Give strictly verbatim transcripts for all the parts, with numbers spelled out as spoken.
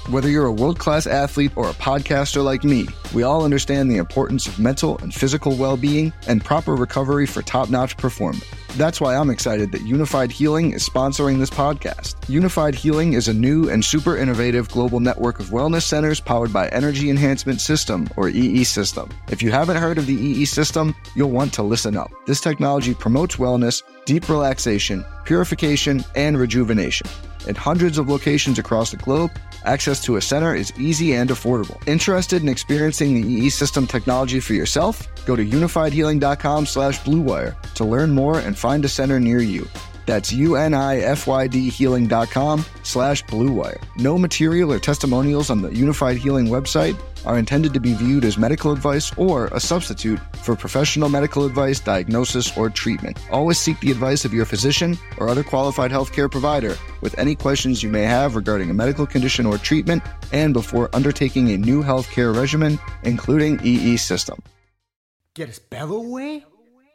Whether you're a world-class athlete or a podcaster like me, we all understand the importance of mental and physical well-being and proper recovery for top-notch performance. That's why I'm excited that Unified Healing is sponsoring this podcast. Unified Healing is a new and super innovative global network of wellness centers powered by Energy Enhancement System, or E E System. If you haven't heard of the E E System, you'll want to listen up. This technology promotes wellness, deep relaxation, purification, and rejuvenation. In hundreds of locations across the globe, access to a center is easy and affordable. Interested in experiencing the E E System technology for yourself? Go to unifiedhealing.com slash bluewire to learn more and find a center near you. That's U-N-I-F-Y-D healing.com slash bluewire. No material or testimonials on the Unified Healing website are intended to be viewed as medical advice or a substitute for professional medical advice, diagnosis, or treatment. Always seek the advice of your physician or other qualified healthcare provider with any questions you may have regarding a medical condition or treatment and before undertaking a new healthcare regimen, including E E System. ¿Quieres pedo, güey?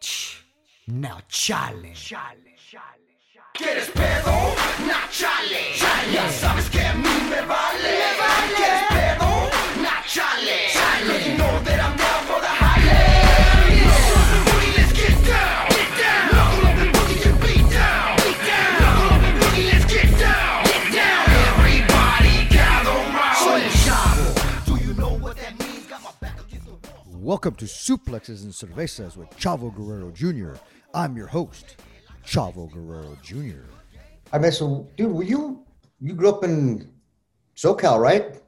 Now chale. ¿Quieres pedo? Nah, chale. chale. Ya sabes que a mí me vale. Me vale. ¿Quieres pedo? Nah, chale. chale. You know that I'm down for the highlight. Knuckle up and boogie, let's get down. Get down. Knuckle up and boogie to beat down. Beat down. Knuckle up and boogie, let's get down. Get down. Everybody gather round. Soy el chavo. Do you know what that means? Got my back against the wall. Welcome to Suplexes and Cervezas with Chavo Guerrero Junior I'm your host, Chavo Guerrero Junior I mean, so, dude, were you, you grew up in SoCal, right?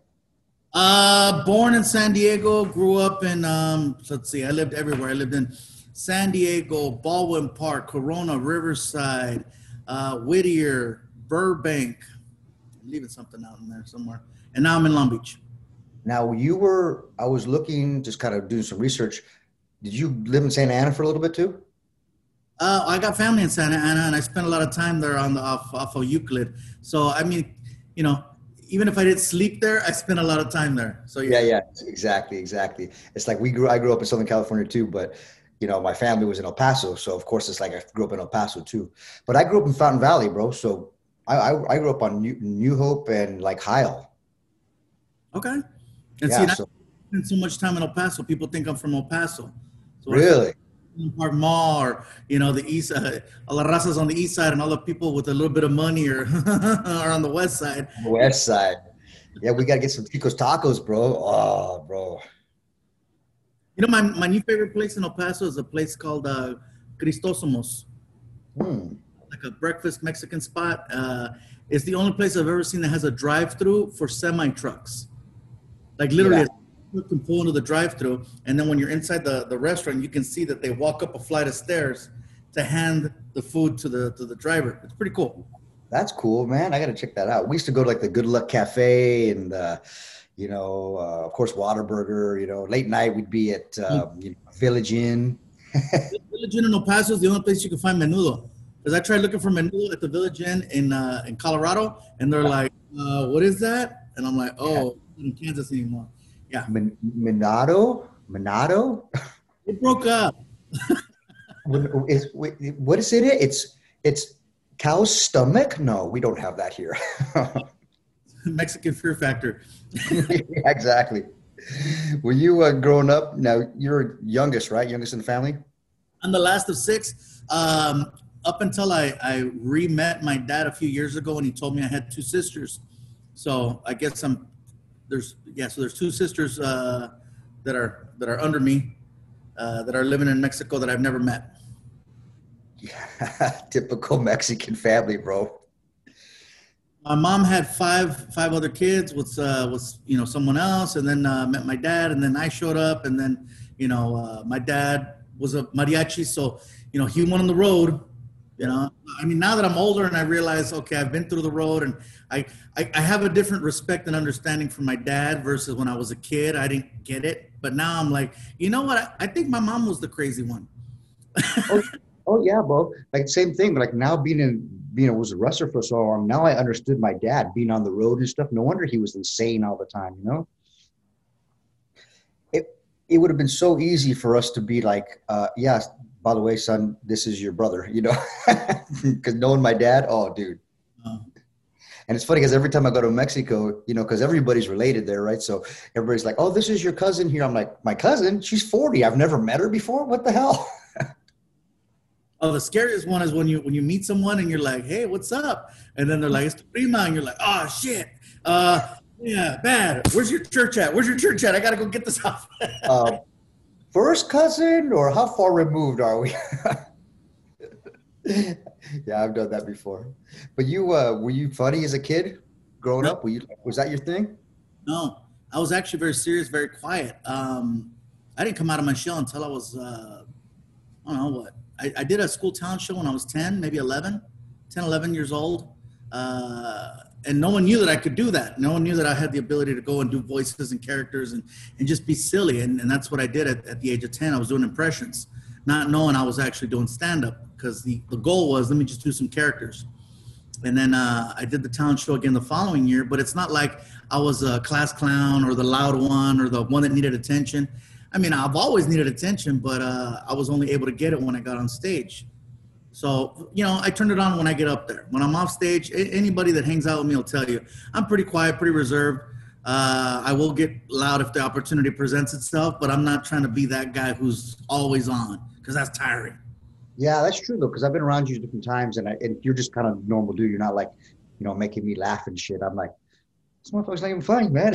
Uh, born in San Diego, grew up in, um, let's see, I lived everywhere. I lived in San Diego, Baldwin Park, Corona, Riverside, uh, Whittier, Burbank. I'm leaving something out in there somewhere. And now I'm in Long Beach. Now, you were, I was looking, just kind of doing some research. Did you live in Santa Ana for a little bit too? Uh, I got family in Santa Ana, and I spent a lot of time there on the off, off of Euclid. So, I mean, you know, even if I didn't sleep there, I spent a lot of time there. So yeah, yeah, yeah, exactly, exactly. It's like we grew. I grew up in Southern California too, but you know, my family was in El Paso, so of course it's like I grew up in El Paso too. But I grew up in Fountain Valley, bro. So I I, I grew up on New, New Hope and like Heil. Okay. And yeah, see, so, I spent so much time in El Paso. People think I'm from El Paso. So really? Park Mall, or you know, the east uh, all the razas on the east side and all the people with a little bit of money or are on the west side. West side. Yeah, we got to get some Chico's Tacos, bro. Oh, bro. You know, my, my new favorite place in El Paso is a place called uh, Cristosomos. Hmm. Like a breakfast Mexican spot. Uh, it's the only place I've ever seen that has a drive-through for semi-trucks. Like literally, Yeah. you can pull into the drive-through, and then when you're inside the, the restaurant, you can see that they walk up a flight of stairs to hand the food to the to the driver. It's pretty cool. That's cool, man. I got to check that out. We used to go to like the Good Luck Cafe and, uh, you know, uh, of course, Whataburger. You know, late night we'd be at um, you know, Village Inn. Village Inn in El Paso is the only place you can find menudo. Because I tried looking for menudo at the Village Inn in uh, in Colorado, and they're like, uh, "What is that?" And I'm like, "Oh, yeah. in Kansas anymore." Yeah. Min- Minado? Minado? It broke up. what, is, what is it? It's it's cow's stomach? No, we don't have that here. Mexican Fear Factor. Yeah, exactly. Were you uh, growing up? Now, you're youngest, right? Youngest in the family? I'm the last of six. Um, up until I, I re-met my dad a few years ago, and he told me I had two sisters. So I guess I'm There's yeah, so there's two sisters uh, that are that are under me uh, that are living in Mexico that I've never met. Yeah, typical Mexican family, bro. My mom had five five other kids with uh, with you know someone else, and then uh, met my dad, and then I showed up, and then you know uh, my dad was a mariachi, so you know he went on the road. You know, I mean, now that I'm older and I realize, okay, I've been through the road, and I, I, I have a different respect and understanding for my dad versus when I was a kid. I didn't get it. But now I'm like, you know what? I, I think my mom was the crazy one. oh, oh, yeah, bro. Like, same thing. But like now being in, being a, was a wrestler for so long, now I understood my dad being on the road and stuff. No wonder he was insane all the time, you know? It, it would have been so easy for us to be like, uh, yeah, by the way, son, this is your brother, you know, because knowing my dad, oh, dude. Oh. And it's funny because every time I go to Mexico, you know, because everybody's related there, right? So everybody's like, oh, this is your cousin here. I'm like, my cousin? She's forty. I've never met her before. What the hell? Oh, the scariest one is when you when you meet someone and you're like, hey, what's up? And then they're like, it's the prima. And you're like, oh, shit. Uh, yeah, bad. Where's your church at? Where's your church at? I got to go get this off. uh, first cousin, or how far removed are we? Yeah, I've done that before. But you, uh, were you funny as a kid growing No. up? Were you, was that your thing? No, I was actually very serious, very quiet. Um, I didn't come out of my shell until I was, uh, I don't know what. I, I did a school talent show when I was ten, maybe eleven, ten, eleven years old. Uh, and no one knew that I could do that. No one knew that I had the ability to go and do voices and characters and, and just be silly. And, and that's what I did at, at the age of ten. I was doing impressions, not knowing I was actually doing stand-up, because the, the goal was, let me just do some characters. And then uh, I did the talent show again the following year, but it's not like I was a class clown or the loud one or the one that needed attention. I mean, I've always needed attention, but uh, I was only able to get it when I got on stage. So, you know, I turned it on when I get up there. When I'm off stage, a- anybody that hangs out with me will tell you, I'm pretty quiet, pretty reserved. Uh, I will get loud if the opportunity presents itself, but I'm not trying to be that guy who's always on, because that's tiring. Yeah, that's true though, because I've been around you different times, and I, and you're just kind of normal dude. You're not like, you know, making me laugh and shit. I'm like, this motherfucker's not even funny, man.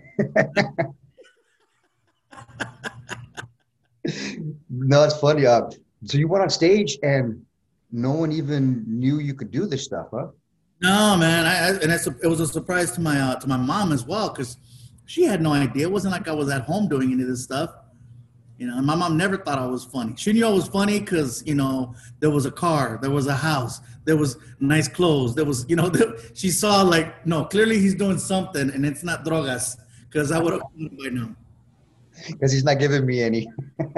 No, it's funny. Uh, so you went on stage and no one even knew you could do this stuff, huh? No, man, I, I, and it's a, it was a surprise to my uh, to my mom as well, because she had no idea. It wasn't like I was at home doing any of this stuff, you know. And my mom never thought I was funny. She knew I was funny because, you know, there was a car, there was a house, there was nice clothes, there was, you know, there, she saw like, no, clearly he's doing something, and it's not drogas, because I would have by now. Because he's not giving me any.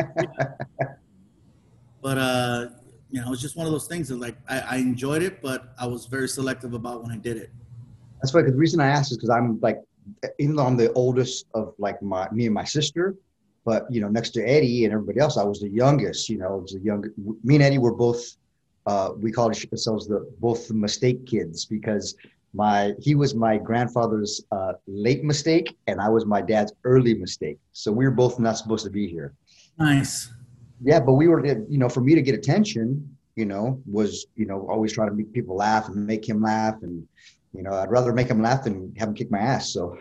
But uh, you know, it was just one of those things that, like, I, I enjoyed it, but I was very selective about when I did it. That's why. Because the reason I asked is because I'm like, even though I'm the oldest of like my me and my sister, but you know, next to Eddie and everybody else, I was the youngest. You know, it was the young. Me and Eddie were both. Uh, we called ourselves the both the mistake kids, because my he was my grandfather's uh, late mistake and I was my dad's early mistake. So we were both not supposed to be here. Nice. Yeah, but we were, you know, for me to get attention, you know, was, you know, always trying to make people laugh and make him laugh. And, you know, I'd rather make him laugh than have him kick my ass. So.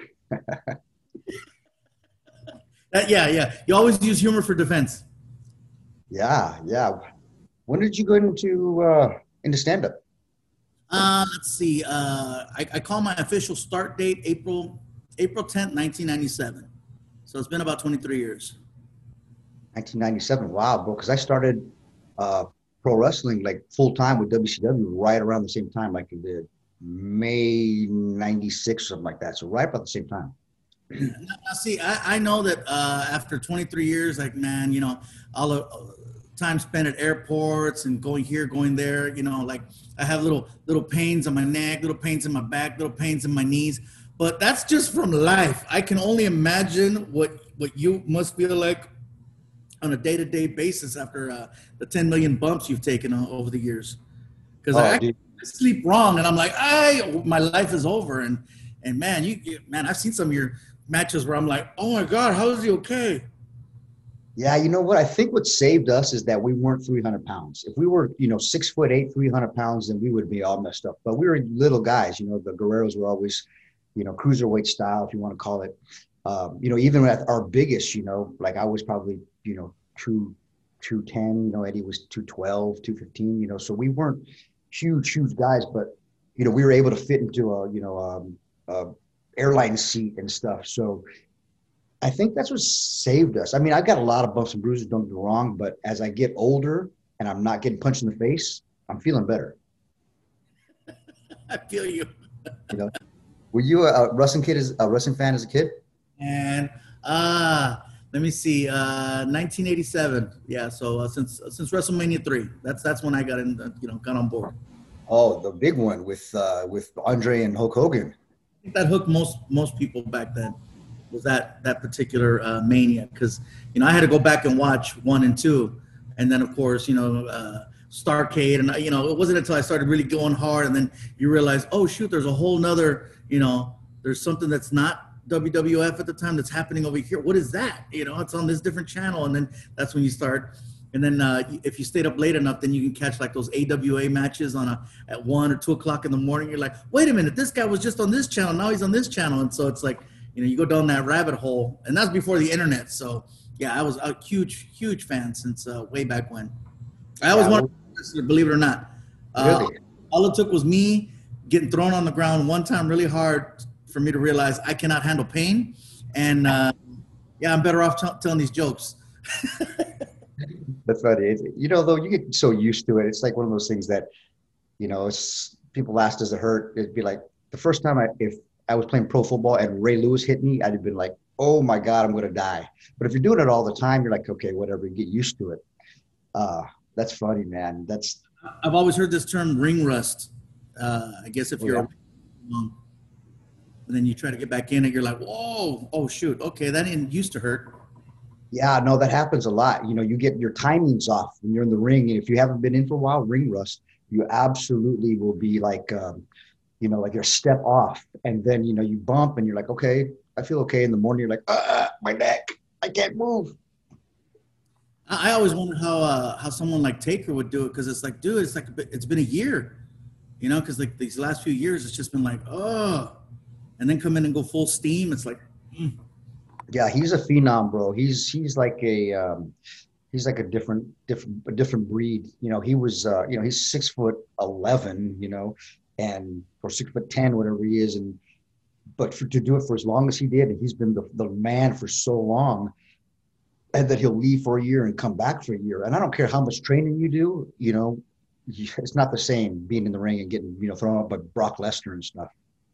That, yeah, yeah. You always use humor for defense. Yeah, yeah. When did you go into uh, into stand-up? Uh, let's see. Uh, I, I call my official start date April April tenth, nineteen ninety-seven. So it's been about twenty-three years. nineteen ninety-seven. Wow, bro. Because I started uh, pro wrestling like full time with W C W right around the same time, like the May ninety-six, something like that. So right about the same time. Now, see, I, I know that uh, after twenty-three years, like, man, you know, all the uh, time spent at airports and going here, going there, you know, like I have little little pains on my neck, little pains in my back, little pains in my knees. But that's just from life. I can only imagine what, what you must feel like on a day-to-day basis after uh, the ten million bumps you've taken uh, over the years. Because Oh, I, dude. I sleep wrong, and I'm like, I, my life is over. And and man, you, you man, I've seen some of your matches where I'm like, oh my God, how is he okay? Yeah, you know what? I think what saved us is that we weren't three hundred pounds. If we were, you know, six foot eight, three hundred pounds, then we would be all messed up. But we were little guys, you know, the Guerreros were always, you know, cruiserweight style, if you want to call it. Um, you know, even at our biggest, you know, like I was probably, you know, two, two ten, you know, Eddie was two twelve, two fifteen, you know, so we weren't huge, huge guys, but, you know, we were able to fit into a, you know, um, a airline seat and stuff. So I think that's what saved us. I mean, I've got a lot of bumps and bruises, don't get me wrong, but as I get older and I'm not getting punched in the face, I'm feeling better. I feel you. You know, were you a, a wrestling kid, as a wrestling fan as a kid? And uh, let me see, uh, nineteen eighty-seven. Yeah, so uh, since uh, since WrestleMania three, that's that's when I got in, uh, you know, got on board. Oh, the big one with uh, with Andre and Hulk Hogan. I think that hooked most most people back then. Was that that particular uh, Mania? Because, you know, I had to go back and watch one and two, and then of course, you know, uh, Starcade, and you know, it wasn't until I started really going hard, and then you realize, oh shoot, there's a whole nother, you know, there's something that's not W W F at the time that's happening over here. What is that? You know, it's on this different channel, and then that's when you start. And then uh, if you stayed up late enough, then you can catch like those A W A matches on a at one or two o'clock in the morning. You're like, wait a minute, this guy was just on this channel, now he's on this channel, and so it's like, you know, you go down that rabbit hole, and that's before the internet. So yeah, I was a huge, huge fan since uh, way back when. I always Yeah, wanted to, believe it or not. Uh, Really? All it took was me getting thrown on the ground one time really hard for me to realize I cannot handle pain. And uh, yeah, I'm better off t- telling these jokes. That's funny. It's, you know, though, you get so used to it. It's like one of those things that, you know, it's, people ask, does it hurt? It'd be like the first time I, if I was playing pro football and Ray Lewis hit me, I'd have been like, oh my God, I'm going to die. But if you're doing it all the time, you're like, okay, whatever, you get used to it. Uh, that's funny, man. That's, I've always heard this term ring rust. Uh, I guess if Oh, you're, yeah. um, and then you try to get back in it, you're like, whoa, oh shoot, okay, that didn't used to hurt. yeah, no, that happens a lot. You know, you get your timings off when you're in the ring. And if you haven't been in for a while, ring rust, you absolutely will be like, um, you know, like you're a step off. And then, you know, you bump and you're like, okay, I feel okay. In the morning, you're like, ah, my neck, I can't move. I I always wondered how uh, how someone like Taker would do it, because it's like, dude, it's like a bit- it's been a year, you know, because like these last few years, it's just been like, oh, and then come in and go full steam. It's like, mm. Yeah, he's a phenom, bro. He's he's like a um, he's like a different different a different breed. You know, he was uh, you know he's six foot eleven, you know, and or six foot ten, whatever he is, and but for, to do it for as long as he did, and he's been the, the man for so long, and that he'll leave for a year and come back for a year. And I don't care how much training you do, you know, it's not the same being in the ring and getting you know thrown up by Brock Lesnar and stuff.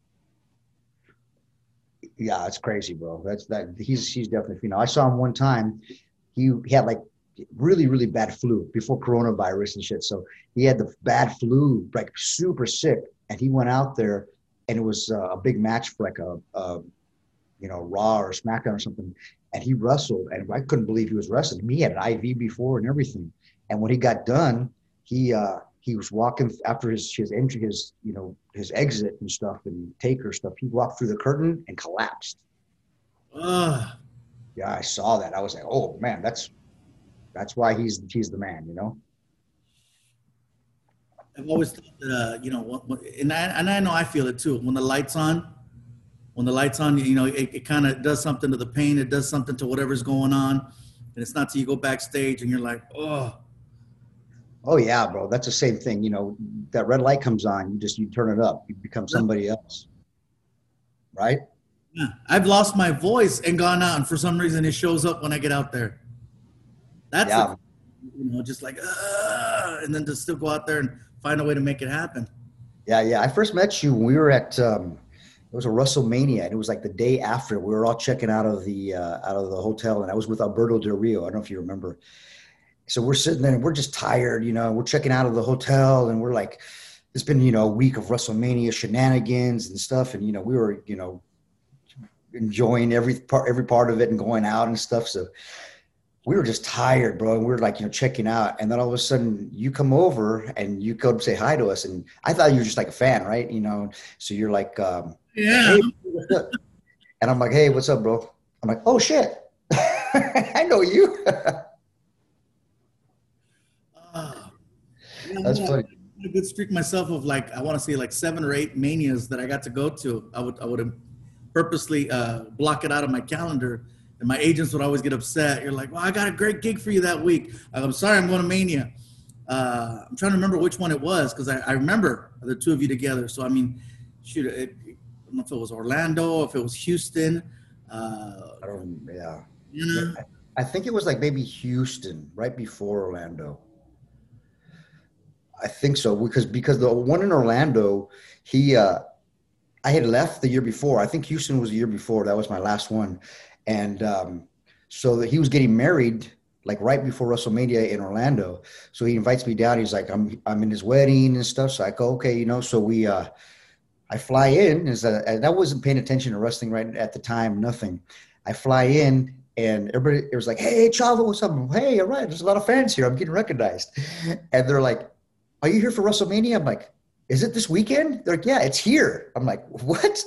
Yeah, it's crazy, bro. That's that. He's he's definitely, you know. I saw him one time. He he had like really really bad flu before coronavirus and shit. So he had the bad flu, like super sick, and he went out there, and it was uh, a big match for like a, a you know Raw or SmackDown or something. And he wrestled, and I couldn't believe he was wrestling. He had an I V before and everything. And when he got done, he uh, he was walking after his his entry, his you know his exit and stuff, and Taker stuff. He walked through the curtain and collapsed. uh, Yeah, I saw that. I was like, oh man, that's that's why he's he's the man, you know. I've always thought that, uh, you know, what, what, and I and I know I feel it too. When the lights on, when the lights on, you know, it, it kind of does something to the pain. It does something to whatever's going on, and it's not till you go backstage and you're like, oh. Oh yeah, bro. That's the same thing. You know, that red light comes on, you just you turn it up, you become somebody else, right? Yeah, I've lost my voice and gone out, and for some reason it shows up when I get out there. That's Yeah. the, you know, just like, uh, and then to still go out there and find a way to make it happen. Yeah, yeah. I first met you when we were at um, it was a WrestleMania, and it was like the day after. We were all checking out of the uh, out of the hotel, and I was with Alberto Del Rio. I don't know if you remember. So we're sitting there, and we're just tired, you know. We're checking out of the hotel, and we're like, it's been you know a week of WrestleMania shenanigans and stuff, and you know we were you know enjoying every part every part of it and going out and stuff. So we were just tired, bro. And we were like, you know, checking out. And then all of a sudden you come over and you come say hi to us. And I thought you were just like a fan, right? You know, so you're like, um, Yeah. hey, what's up? And I'm like, hey, what's up, bro? I'm like, oh shit. I know you. Oh, That's yeah, funny. I had a good streak myself of like, I want to say like seven or eight manias that I got to go to. I would I would purposely uh, block it out of my calendar, and my agents would always get upset. You're like, well, I got a great gig for you that week. I'm sorry, I'm going to Mania. Uh, I'm trying to remember which one it was, because I, I remember the two of you together. So I mean, shoot, it, I don't know if it was Orlando, if it was Houston. Uh, I don't, yeah. you know, I think it was like maybe Houston right before Orlando. I think so, because because the one in Orlando, he uh, I had left the year before. I think Houston was the year before. That was my last one, and um, so that he was getting married like right before WrestleMania in Orlando. So he invites me down. He's like, I'm I'm in his wedding and stuff. So I go, okay, you know. So we uh, I fly in, is and I wasn't paying attention to wrestling right at the time, nothing. I fly in, And everybody, it was like, hey, Chavo, what's up? I'm, hey, all right, there's a lot of fans here. I'm getting recognized. And they're like, are you here for WrestleMania? I'm like, is it this weekend? They're like, yeah, it's here. I'm like, what?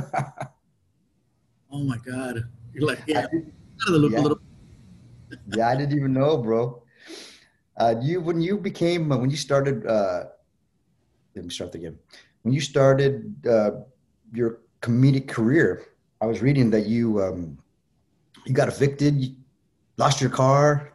Oh my God. You're like, yeah, did, out of the loop yeah. a little. Yeah, I didn't even know, bro. Uh, you when you became when you started. Uh, let me start again. When you started uh, your comedic career, I was reading that you um, you got evicted, you lost your car,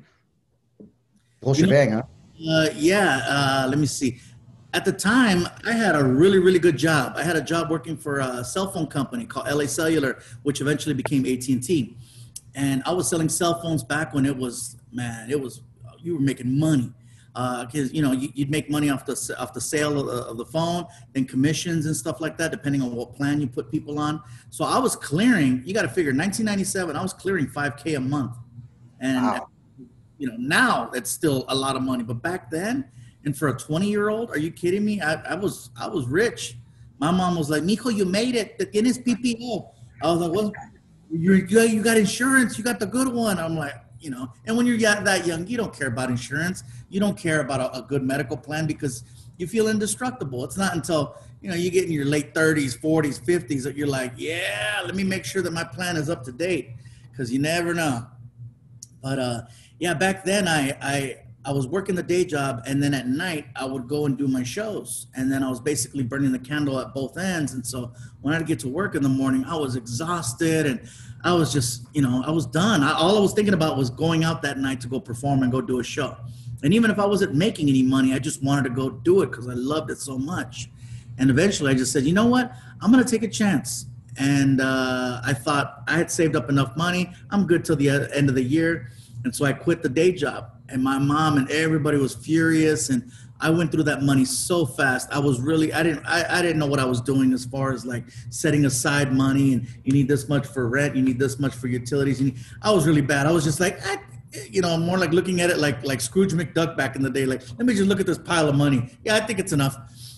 whole You know, shebang, huh? Uh, yeah, uh, let me see. At the time, I had a really, really good job. I had a job working for a cell phone company called L A Cellular, which eventually became A T and T. And I was selling cell phones back when it was, man, it was, you were making money. Because, uh, you know, you, you'd make money off the, off the sale of the, of the phone, then commissions and stuff like that, depending on what plan you put people on. So I was clearing, you got to figure, nineteen ninety-seven, I was clearing five K a month. And Wow. you know, now that's still a lot of money, but back then, and for a twenty year old, are you kidding me? I, I was, I was rich. My mom was like, "Mijo, you made it. Te tienes P P O." I was like, "Well, you you got, you got insurance. You got the good one." I'm like, you know, and when you're that young, you don't care about insurance. You don't care about a, a good medical plan because you feel indestructible. It's not until, you know, you get in your late thirties, forties, fifties that you're like, yeah, let me make sure that my plan is up to date, because you never know. But uh, yeah, back then I, I I was working the day job, and then at night I would go and do my shows, and then I was basically burning the candle at both ends. And so when I'd get to work in the morning, I was exhausted, and I was just, you know, I was done. I, all I was thinking about was going out that night to go perform and go do a show. And even if I wasn't making any money, I just wanted to go do it because I loved it so much. And eventually I just said, you know what, I'm going to take a chance. And uh, I thought I had saved up enough money. I'm good till the end of the year. And so I quit the day job. And my mom and everybody was furious. And I went through that money so fast. I was really, I didn't, I, I didn't know what I was doing as far as like setting aside money. And you need this much for rent. You need this much for utilities. You need, I was really bad. I was just like, I, you know, more like looking at it like like Scrooge McDuck back in the day. Like, let me just look at this pile of money. Yeah, I think it's enough.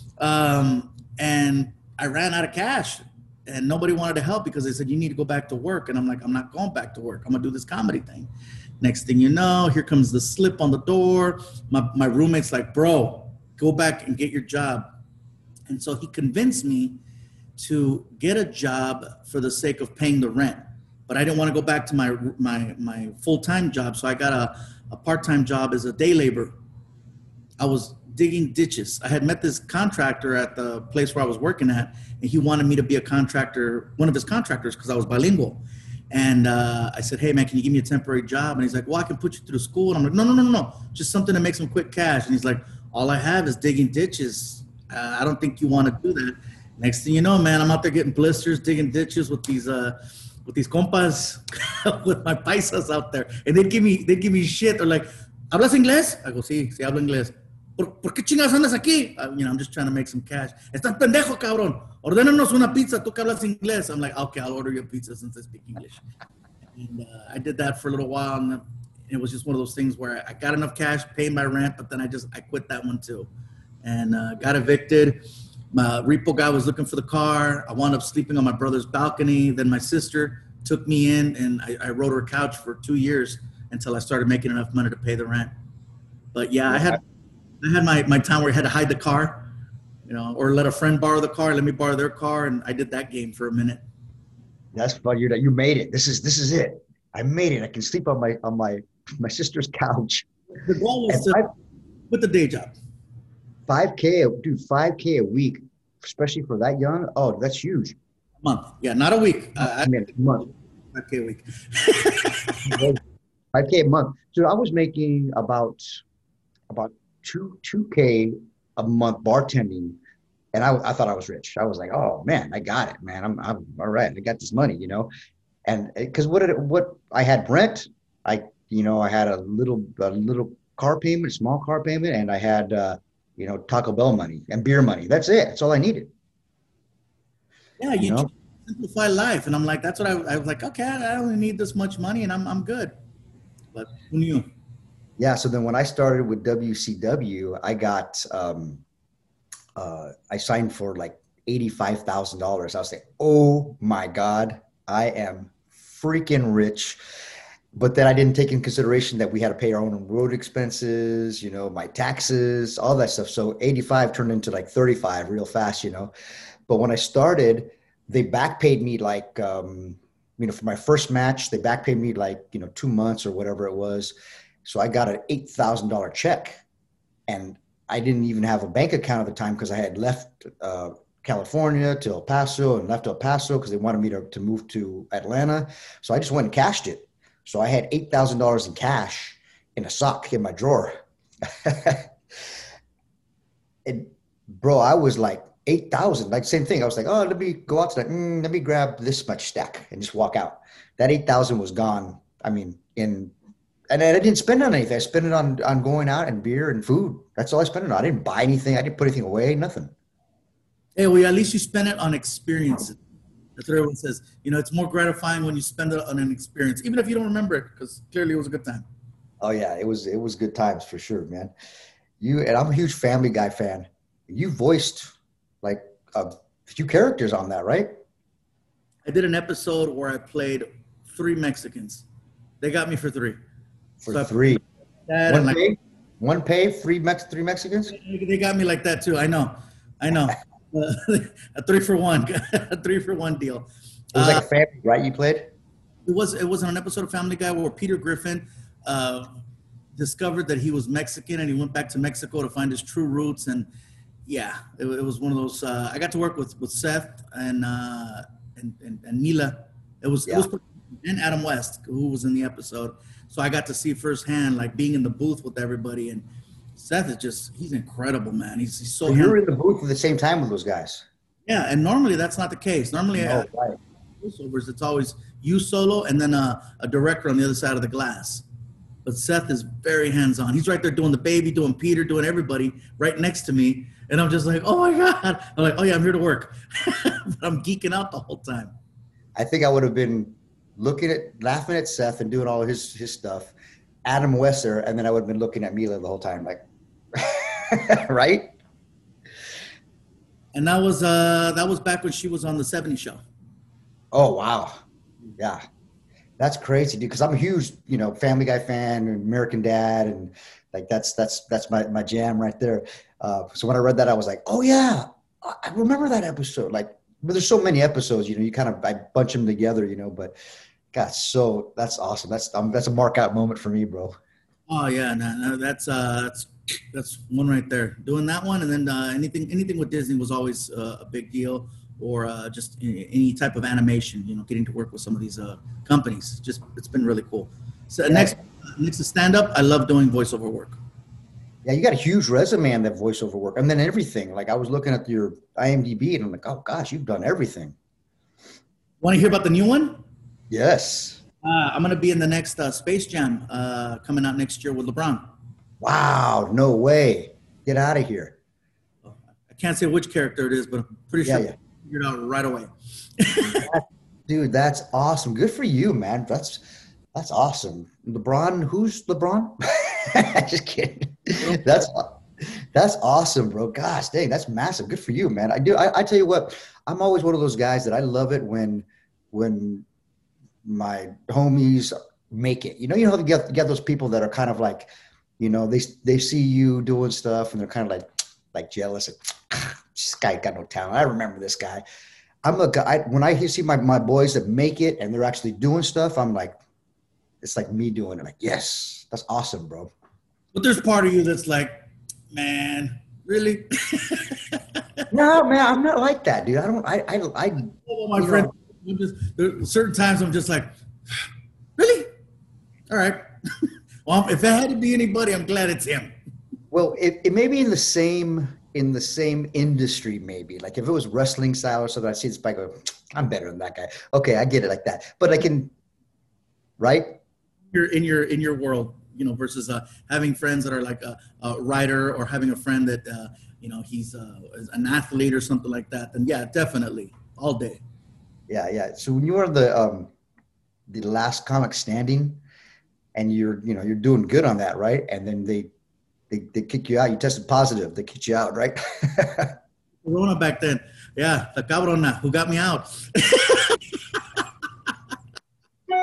Um, and I ran out of cash. And nobody wanted to help because they said, you need to go back to work. And I'm like, I'm not going back to work. I'm going to do this comedy thing. Next thing you know, here comes the slip on the door. My, my roommate's like, bro, go back and get your job. And so he convinced me to get a job for the sake of paying the rent. But I didn't want to go back to my my, my full-time job. So I got a, a part-time job as a day laborer. I was digging ditches. I had met this contractor at the place where I was working at, and he wanted me to be a contractor, one of his contractors, because I was bilingual. And uh, I said, hey, man, can you give me a temporary job? And he's like, well, I can put you through school. And I'm like, no, no, no, no, no, just something to make some quick cash. And he's like, all I have is digging ditches. Uh, I don't think you want to do that. Next thing you know, man, I'm out there getting blisters, digging ditches with these uh, with these compas, with my paisas out there. And they'd give me, they'd give me shit. They're like, ¿hablas inglés? I go, sí, sí hablo inglés. ¿Por, ¿Por qué chingados andas aquí? Uh, you know, I'm just trying to make some cash. Estás pendejo, cabrón. Ordénanos una pizza. Tú que hablas inglés. I'm like, okay, I'll order you a pizza since I speak English. And uh, I did that for a little while, and it was just one of those things where I got enough cash, paid my rent, but then I just, I quit that one too. And uh, got evicted. My repo guy was looking for the car. I wound up sleeping on my brother's balcony. Then my sister took me in, and I, I rode her couch for two years until I started making enough money to pay the rent. But yeah, I had I had my, my time where I had to hide the car, you know, or let a friend borrow the car, let me borrow their car, and I did that game for a minute. That's fun. You you made it. This is this is it. I made it. I can sleep on my on my my sister's couch. The goal was And to I- quit the day job. five K, dude, five K a week, especially for that young. Oh, that's huge. A month. Yeah, not a week. Uh, I mean, a month. five K a week. five K a month. So I was making about about two two K a month bartending, and I I thought I was rich. I was like, oh man, I got it, man. I'm I'm all right. I got this money, you know, and because what did it, what I had rent, I you know I had a little a little car payment, small car payment, and I had uh, you know Taco Bell money and beer money. That's it. That's all I needed. Yeah, you, You know? simplify life. And I'm like, that's what I, I was like, okay, I only need this much money and I'm I'm good. But who knew? Yeah. So then when I started with W C W, I got, um, uh, I signed for like eighty-five thousand dollars. I was like, oh my God, I am freaking rich. But then I didn't take in consideration that we had to pay our own road expenses, you know, my taxes, all that stuff. So eighty-five turned into like thirty-five real fast, you know. But when I started, they back paid me like, um, you know, for my first match, they back paid me like, you know, two months or whatever it was. So I got an eight thousand dollars check, and I didn't even have a bank account at the time because I had left uh, California to El Paso and left El Paso because they wanted me to, to move to Atlanta. So I just went and cashed it. So I had eight thousand dollars in cash in a sock in my drawer. And bro, I was like eight thousand, like same thing. I was like, oh, let me go out tonight. Mm, let me grab this much stack and just walk out. That eight thousand was gone. I mean, in, and I didn't spend it on anything. I spent it on, on going out and beer and food. That's all I spent it on. I didn't buy anything. I didn't put anything away, nothing. Hey, well, at least you spend it on experiences. That's what everyone says. You know, it's more gratifying when you spend it on an experience, even if you don't remember it, because clearly it was a good time. Oh yeah, it was it was good times for sure, man. You and I'm a huge Family Guy fan. You voiced like a few characters on that, right? I did an episode where I played three Mexicans. They got me for three. For So I- three. That One and like, pay? One pay? Three Mex three Mexicans? they got me like that too. I know. I know. Uh, a three for one, a three for one deal. It was Uh, like a family, right? You played? It was it was on an episode of Family Guy where Peter Griffin uh, discovered that he was Mexican, and he went back to Mexico to find his true roots. And yeah, it, it was one of those. Uh, I got to work with with Seth and uh, and, and and Mila. It was Yeah. it was pretty- and Adam West, who was in the episode. So I got to see firsthand, like being in the booth with everybody. And Seth is just he's incredible, man. He's, he's so So you were in the booth at the same time with those guys. yeah. And normally that's not the case. Normally. Oh, uh, right. voiceovers, it's always you solo and then a, a director on the other side of the glass. But Seth is very hands-on. He's right there doing the baby, doing Peter, doing everybody right next to me. And I'm just like, oh my God. I'm like, oh yeah, I'm here to work. But I'm geeking out the whole time. I think I would have been looking at, laughing at Seth and doing all his his stuff, Adam Wesser, and then I would have been looking at Mila the whole time, like, right? And that was uh that was back when she was on the seventies show. Oh wow, yeah, that's crazy, dude. Because I'm a huge, you know, Family Guy fan, and American Dad, and like that's that's that's my my jam right there. Uh, so when I read that, I was like, oh yeah, I I remember that episode. Like, but there's so many episodes, you know, you kind of I bunch them together, you know. But God, so that's awesome. That's um, that's a mark out moment for me, bro. Oh yeah, no, no, that's uh that's that's one right there. Doing that one, and then uh, anything anything with Disney was always uh, a big deal, or uh, just any, any type of animation. You know, getting to work with some of these uh, companies, just it's been really cool. So Yeah. next next to stand up, I love doing voiceover work. Yeah, you got a huge resume on that voiceover work, and then everything. Like I was looking at your I M D B, and I'm like, oh gosh, you've done everything. Want to hear about the new one? Yes. Uh, I'm gonna be in the next uh, Space Jam uh, coming out next year with LeBron. Wow. No way. Get out of here. I can't say which character it is, but I'm pretty Yeah, sure yeah. I'll figure it out right away. Dude, that's awesome. Good for you, man. That's that's awesome. LeBron, who's LeBron? Just kidding. That's that's awesome, bro. Gosh, dang, that's massive. Good for you, man. I do. I, I tell you what, I'm always one of those guys that I love it when when my homies make it. You know, you know how you get, you get those people that are kind of like, you know, they they see you doing stuff and they're kind of like like jealous. Like, this guy got no talent. I remember this guy. I'm a guy, when I see my, my boys that make it and they're actually doing stuff, I'm like, it's like me doing it. Like, yes, that's awesome, bro. But there's part of you that's like, man, really? No, man, I'm not like that, dude. I don't, I, I, I Oh, my you friend, know, I'm just, there are certain times I'm just like, really? All right. Well, if it had to be anybody, I'm glad it's him. well, it, it may be in the same, in the same industry, maybe. Like if it was wrestling style or something, I see this guy go, I'm better than that guy. Okay, I get it like that. But I can, right? You're in your in your world, you know, versus uh, having friends that are like a, a writer, or having a friend that uh, you know he's uh, an athlete or something like that. Then yeah, definitely all day. Yeah, yeah. So when you were the um, the last comic standing, and you're, you know, you're doing good on that, right? And then they, they, they kick you out. You tested positive. They kicked you out, right? Corona back then, yeah, the cabrona who got me out.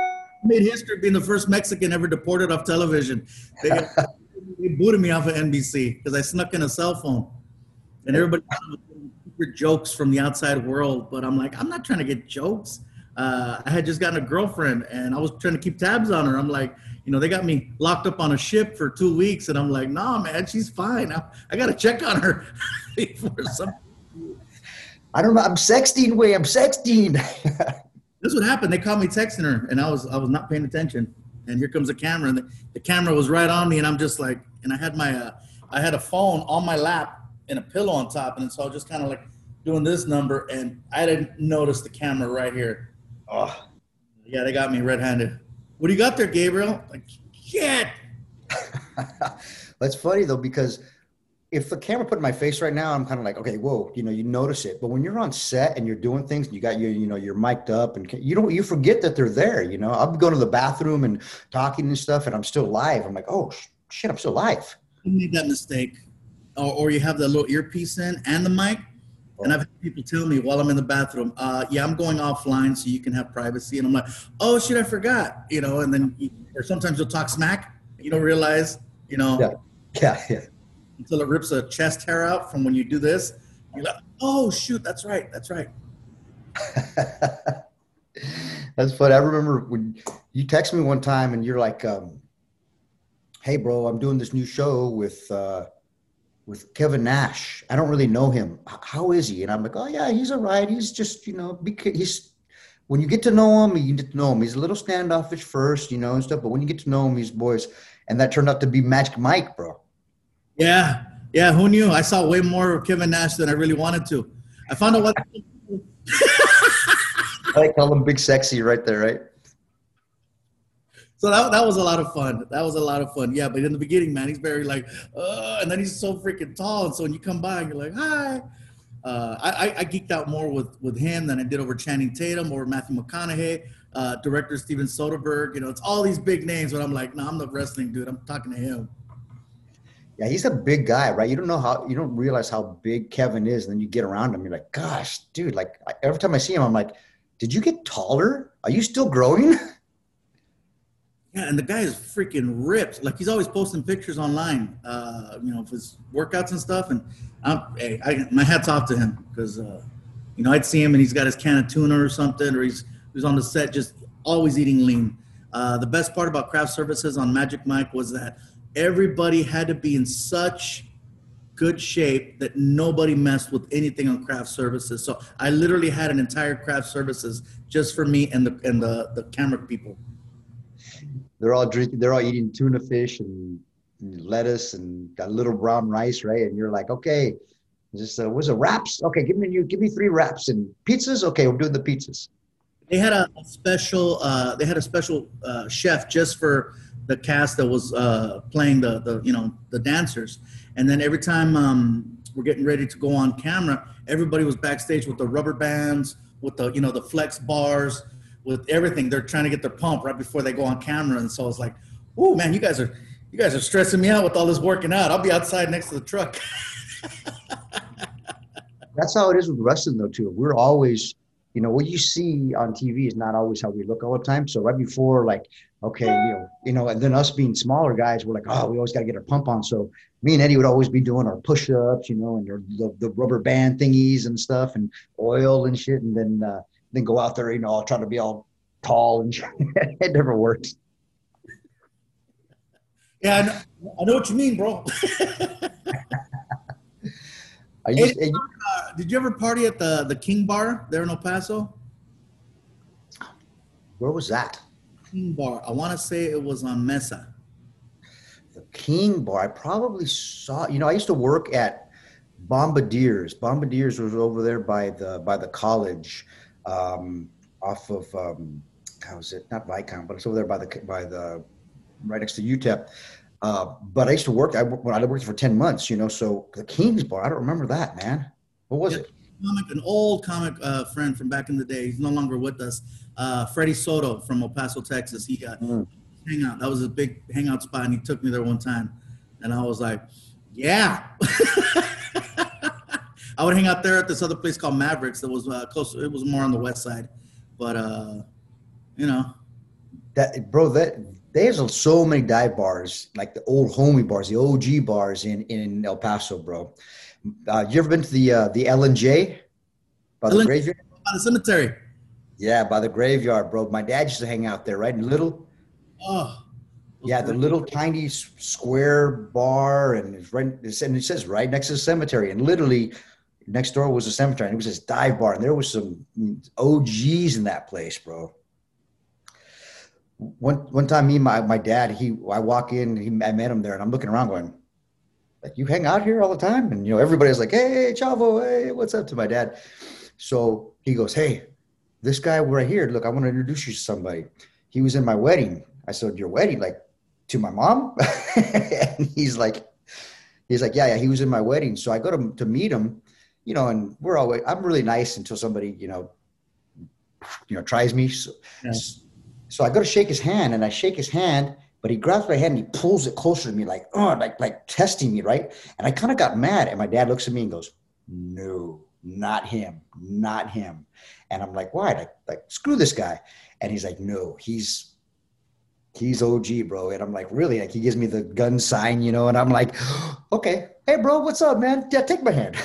made history being the first Mexican ever deported off television. They, they booted me off of N B C because I snuck in a cell phone, and everybody was doing secret jokes from the outside world. But I'm like, I'm not trying to get jokes. Uh, I had just gotten a girlfriend, and I was trying to keep tabs on her. I'm like, you know, they got me locked up on a ship for two weeks, and I'm like, nah, man, she's fine. I, I got to check on her for some. I don't know. I'm sexting, way. I'm sexting. This what happened. They caught me texting her, and I was I was not paying attention. And here comes the camera, and the, the camera was right on me, and I'm just like, and I had my uh, I had a phone on my lap and a pillow on top, and so I was just kind of like doing this number, and I didn't notice the camera right here. Oh, yeah, they got me red-handed. What do you got there, Gabriel? Like, shit. That's funny though, because if the camera put in my face right now, I'm kind of like, okay, whoa, you know, you notice it. But when you're on set and you're doing things, and you got your, you know, you're mic'd up, and you don't, you forget that they're there. You know, I'll be going to the bathroom and talking and stuff, and I'm still live. I'm like, oh shit, I'm still live. You made that mistake, or, or you have the little earpiece in and the mic. And I've had people tell me while I'm in the bathroom, uh, yeah, I'm going offline so you can have privacy. And I'm like, oh, shit, I forgot, you know, and then, you, or sometimes you'll talk smack. You don't realize, you know, yeah. Yeah, yeah. Until it rips a chest hair out from when you do this. You're like, oh, shoot, that's right, that's right. That's funny. I remember when you texted me one time and you're like, um, hey, bro, I'm doing this new show with uh, – with Kevin Nash. I don't really know him. How is he? And I'm like, oh yeah, he's all right. He's just, you know, he's, when you get to know him, you get to know him. He's a little standoffish first, you know, and stuff. But when you get to know him, he's boys. And that turned out to be Magic Mike, bro. Yeah. Yeah. Who knew? I saw way more of Kevin Nash than I really wanted to. I found out what. I call him Big Sexy right there, right? So that, that was a lot of fun. That was a lot of fun. Yeah, but in the beginning, man, he's very like, uh, and then he's so freaking tall. And so when you come by and you're like, hi. Uh, I, I geeked out more with, with him than I did over Channing Tatum or Matthew McConaughey, uh, director Steven Soderbergh. You know, it's all these big names, but I'm like, no, I'm the wrestling dude. I'm talking to him. Yeah, he's a big guy, right? You don't know how, you don't realize how big Kevin is. And then you get around him, you're like, gosh, dude, like every time I see him, I'm like, did you get taller? Are you still growing? Yeah, and the guy is freaking ripped. Like he's always posting pictures online, uh, you know, of his workouts and stuff. And I'm, hey, I, my hat's off to him because, uh, you know, I'd see him and he's got his can of tuna or something, or he's he's on the set just always eating lean. Uh, the best part about craft services on Magic Mike was that everybody had to be in such good shape that nobody messed with anything on craft services. So I literally had an entire craft services just for me and the and the, the camera people. They're all drinking, they're all eating tuna fish and lettuce and got little brown rice, right? And you're like, okay, just uh, what's the wraps? Okay, give me you, give me three wraps and pizzas. Okay, we're doing the pizzas. They had a special, uh, they had a special uh, chef just for the cast that was uh, playing the the you know the dancers. And then every time um, we're getting ready to go on camera, everybody was backstage with the rubber bands, with the you know the flex bars. With everything, they're trying to get their pump right before they go on camera, and so it's like, "Oh man, you guys are, you guys are stressing me out with all this working out. I'll be outside next to the truck." That's how it is with wrestling, though. Too, we're always, you know, what you see on T V is not always how we look all the time. So right before, like, okay, you know, you know, and then us being smaller guys, we're like, oh, we always got to get our pump on. So me and Eddie would always be doing our push-ups, you know, and our, the the rubber band thingies and stuff, and oil and shit, and then. Uh, Then go out there, you know, trying to be all tall and it never works. Yeah, I know, I know what you mean, bro. Are you, hey, are you, uh, did you ever party at the, the King Bar there in El Paso? where was that? King Bar. I want to say it was on Mesa. The King Bar. I probably saw. You know, I used to work at Bombardiers. Bombardiers was over there by the by the college. Um, off of um, how is it? Not Vicon, but it's over there by the by the right next to U T E P. Uh, but I used to work. I when I worked for ten months. You know, so the King's Bar. I don't remember that, man. What was yeah, it? Comic, an old comic uh, friend from back in the day. He's no longer with us. Uh, Freddie Soto from El Paso, Texas. He got mm. hangout. That was a big hangout spot, and he took me there one time, and I was like, yeah. I would hang out there at this other place called Mavericks that was uh, close. It was more on the west side, but uh, you know, that, bro, that there's so many dive bars, like the old homie bars, the O G bars in, in El Paso, bro. Uh, you ever been to the uh, the L and J by the Ellen- graveyard? By the cemetery. Yeah, by the graveyard, bro. My dad used to hang out there, right? In Little. Oh. Yeah, the little tiny s- square bar, and it's right. It's, and it says right next to the cemetery, and literally next door was a cemetery, and it was this dive bar, and there was some O Gs in that place, bro. One one time, me and my my dad, he I walk in, he I met him there, and I'm looking around, going, like, you hang out here all the time, and you know everybody's like, hey, Chavo, hey, what's up to my dad? So he goes, hey, this guy right here, look, I want to introduce you to somebody. He was in my wedding. I said, your wedding, like, to my mom? And he's like, he's like, yeah, yeah, he was in my wedding. So I go to to meet him, you know, and we're always, I'm really nice until somebody, you know, you know, tries me. So, Yeah. so I go to shake his hand, and I shake his hand, but he grabs my hand and he pulls it closer to me, like, oh, like, like testing me, right? And I kind of got mad, and my dad looks at me and goes, no, not him, not him. And I'm like, why? Like, like, screw this guy. And he's like, no, he's, he's O G, bro. And I'm like, really? Like, he gives me the gun sign, you know, and I'm like, okay, hey, bro, what's up, man? Yeah, take my hand.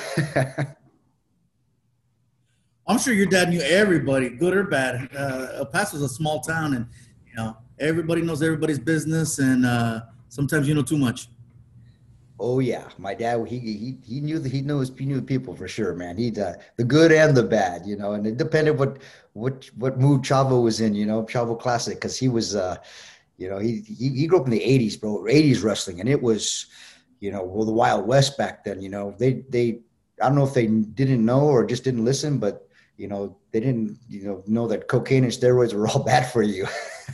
I'm sure your dad knew everybody, good or bad. Uh, El Paso's a small town, and you know everybody knows everybody's business, and uh, sometimes you know too much. Oh yeah, my dad, he he he knew that he knows he knew people for sure, man. He uh, the good and the bad, you know, and it depended what what what mood Chavo was in, you know, Chavo Classic, because he was, uh, you know, he, he he grew up in the eighties, bro, eighties wrestling, and it was, you know, well, the Wild West back then, you know, they they I don't know if they didn't know or just didn't listen, but you know, they didn't, you know, know that cocaine and steroids were all bad for you.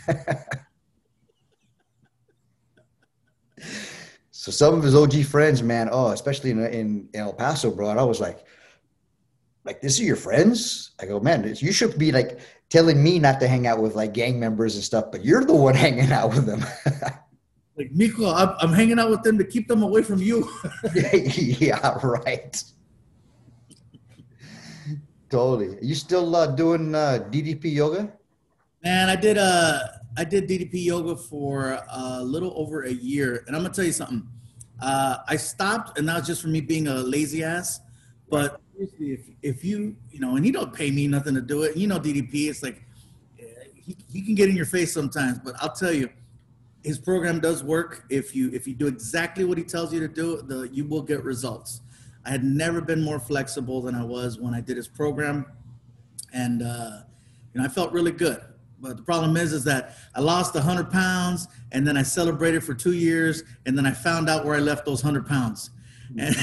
So some of his O G friends, man, oh, especially in, in El Paso, bro, and I was like, like, this are your friends? I go, man, you should be like telling me not to hang out with like gang members and stuff, but you're the one hanging out with them. Like, Miko, I'm, I'm hanging out with them to keep them away from you. Yeah, right. Totally. You still uh, doing uh, D D P yoga? Man, I did uh I did D D P yoga for a little over a year, and I'm gonna tell you something. Uh, I stopped, and that was just for me being a lazy ass. But seriously, if if you you know, and he don't pay me nothing to do it, you know, D D P, it's like he, he can get in your face sometimes. But I'll tell you, his program does work. If you if you do exactly what he tells you to do, the you will get results. I had never been more flexible than I was when I did his program, and uh, you know, I felt really good. But the problem is, is that I lost one hundred pounds, and then I celebrated for two years, and then I found out where I left those one hundred pounds. And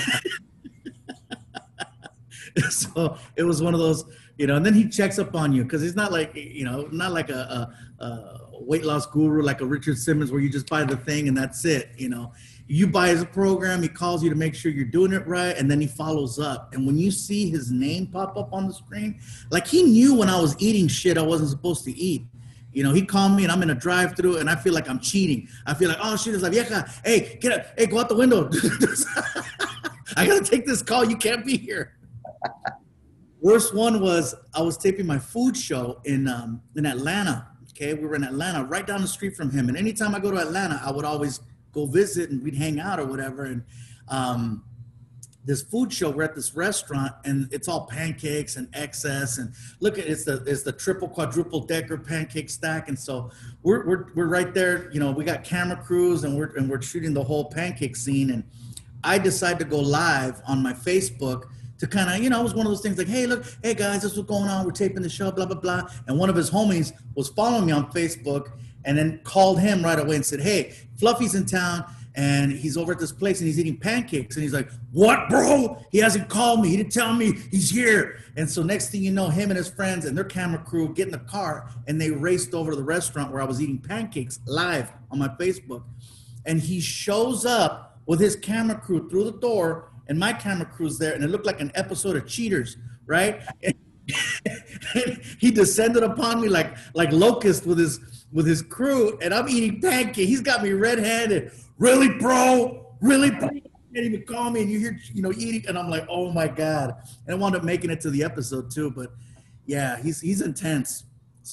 so it was one of those, you know, and then he checks up on you, because he's not like, you know, not like a, a, a weight loss guru like a Richard Simmons where you just buy the thing and that's it, you know. You buy his program, he calls you to make sure you're doing it right, and then he follows up. And when you see his name pop up on the screen, like, he knew when I was eating shit I wasn't supposed to eat. You know, he called me and I'm in a drive-through and I feel like I'm cheating. I feel like, oh shit, it's like, vieja, hey, get up, hey, go out the window. I gotta take this call, you can't be here. Worst one was I was taping my food show in um, in Atlanta. Okay, we were in Atlanta, right down the street from him. And anytime I go to Atlanta, I would always go visit and we'd hang out or whatever. And um, this food show, we're at this restaurant and it's all pancakes and excess. And look at it's the it's the triple quadruple decker pancake stack. And so we're we're we're right there. You know, we got camera crews and we're and we're shooting the whole pancake scene. And I decided to go live on my Facebook to kind of, you know, it was one of those things like, hey, look, hey guys, this is what's going on. We're taping the show, blah, blah, blah. And one of his homies was following me on Facebook and then called him right away and said, hey, Fluffy's in town and he's over at this place and he's eating pancakes. And he's like, what, bro? He hasn't called me. He didn't tell me he's here. And so next thing you know, him and his friends and their camera crew get in the car and they raced over to the restaurant where I was eating pancakes live on my Facebook. And he shows up with his camera crew through the door and my camera crew's there, and it looked like an episode of Cheaters, right? And he descended upon me like like locust with his with his crew, and I'm eating pancake. He's got me red-handed. Really, bro? Really, bro? You can't even call me, and you hear, you know, eating, and I'm like, oh my god! And I wound up making it to the episode too, but yeah, he's he's intense. So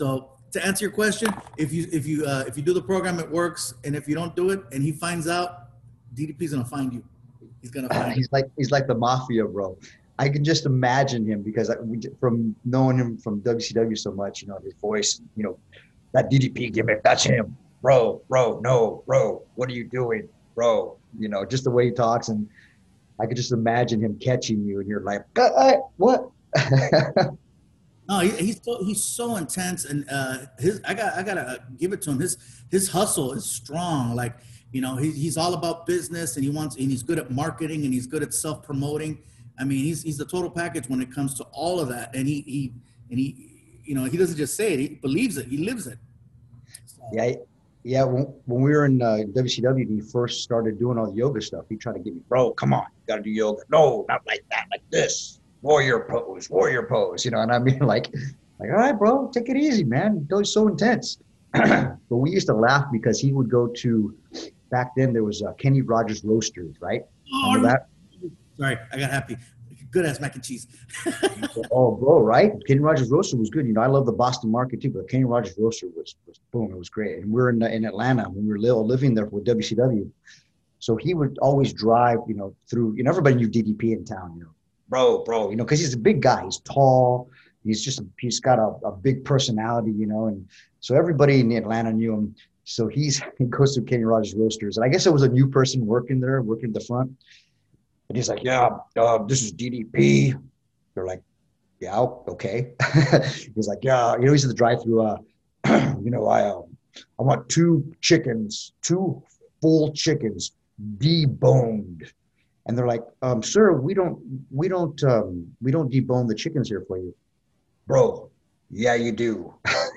to answer your question, if you if you uh, if you do the program, it works, and if you don't do it, and he finds out, D D P's gonna find you. He's gonna find He's you. like he's like the mafia, bro. I can just imagine him because I, we, from knowing him from W C W so much, you know, his voice, you know, that D D P gimmick, that's him, bro, bro, no, bro, what are you doing, bro? You know, just the way he talks, and I could just imagine him catching you, and you're like, uh, uh, what? No, he, he's so he's so intense, and uh, his I got I gotta give it to him. His his hustle is strong. Like, you know, he, he's all about business, and he wants and he's good at marketing, and he's good at self promoting. I mean, he's he's the total package when it comes to all of that. And he he and he you know he doesn't just say it; he believes it. He lives it. So, Yeah, yeah. When, when we were in uh, W C W, and he first started doing all the yoga stuff, he tried to get me, bro, come on, you gotta do yoga. No, not like that, like this. Warrior pose, warrior pose, you know, and I mean, like, like, all right, bro, take it easy, man. It's so intense. But we used to laugh because he would go to, back then there was uh, Kenny Rogers Roasters, right? oh, Remember that? Sorry, I got happy. Good ass mac and cheese. Oh, bro, right? Kenny Rogers Roaster was good. You know, I love the Boston market too, but Kenny Rogers Roaster was, was boom, it was great. And we were in, in Atlanta when we were little, living there with W C W. So he would always drive, you know, through, you know, everybody knew D D P in town, you know. Bro, bro, you know, because he's a big guy. He's tall. He's just, a, he's got a, a big personality, you know, and so everybody in Atlanta knew him. So he's, he goes to Kenny Rogers Roasters. And I guess it was a new person working there, working at the front. And he's like, yeah, uh, this is D D P. They're like, yeah, okay. He's like, yeah, you know, he's at the drive-thru. Uh, you know, I, uh, I want two chickens, two full chickens, deboned. And they're like, um, sir, we don't, we don't, um, we don't debone the chickens here for you, bro. Yeah, you do.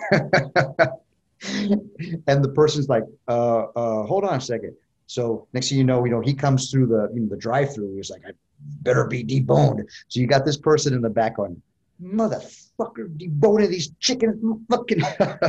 And the person's like, uh, uh, hold on a second. So next thing you know, you know, he comes through the, you know, the drive-through. He's like, I better be deboned. So you got this person in the back on, motherfucker, deboning these chickens, fucking.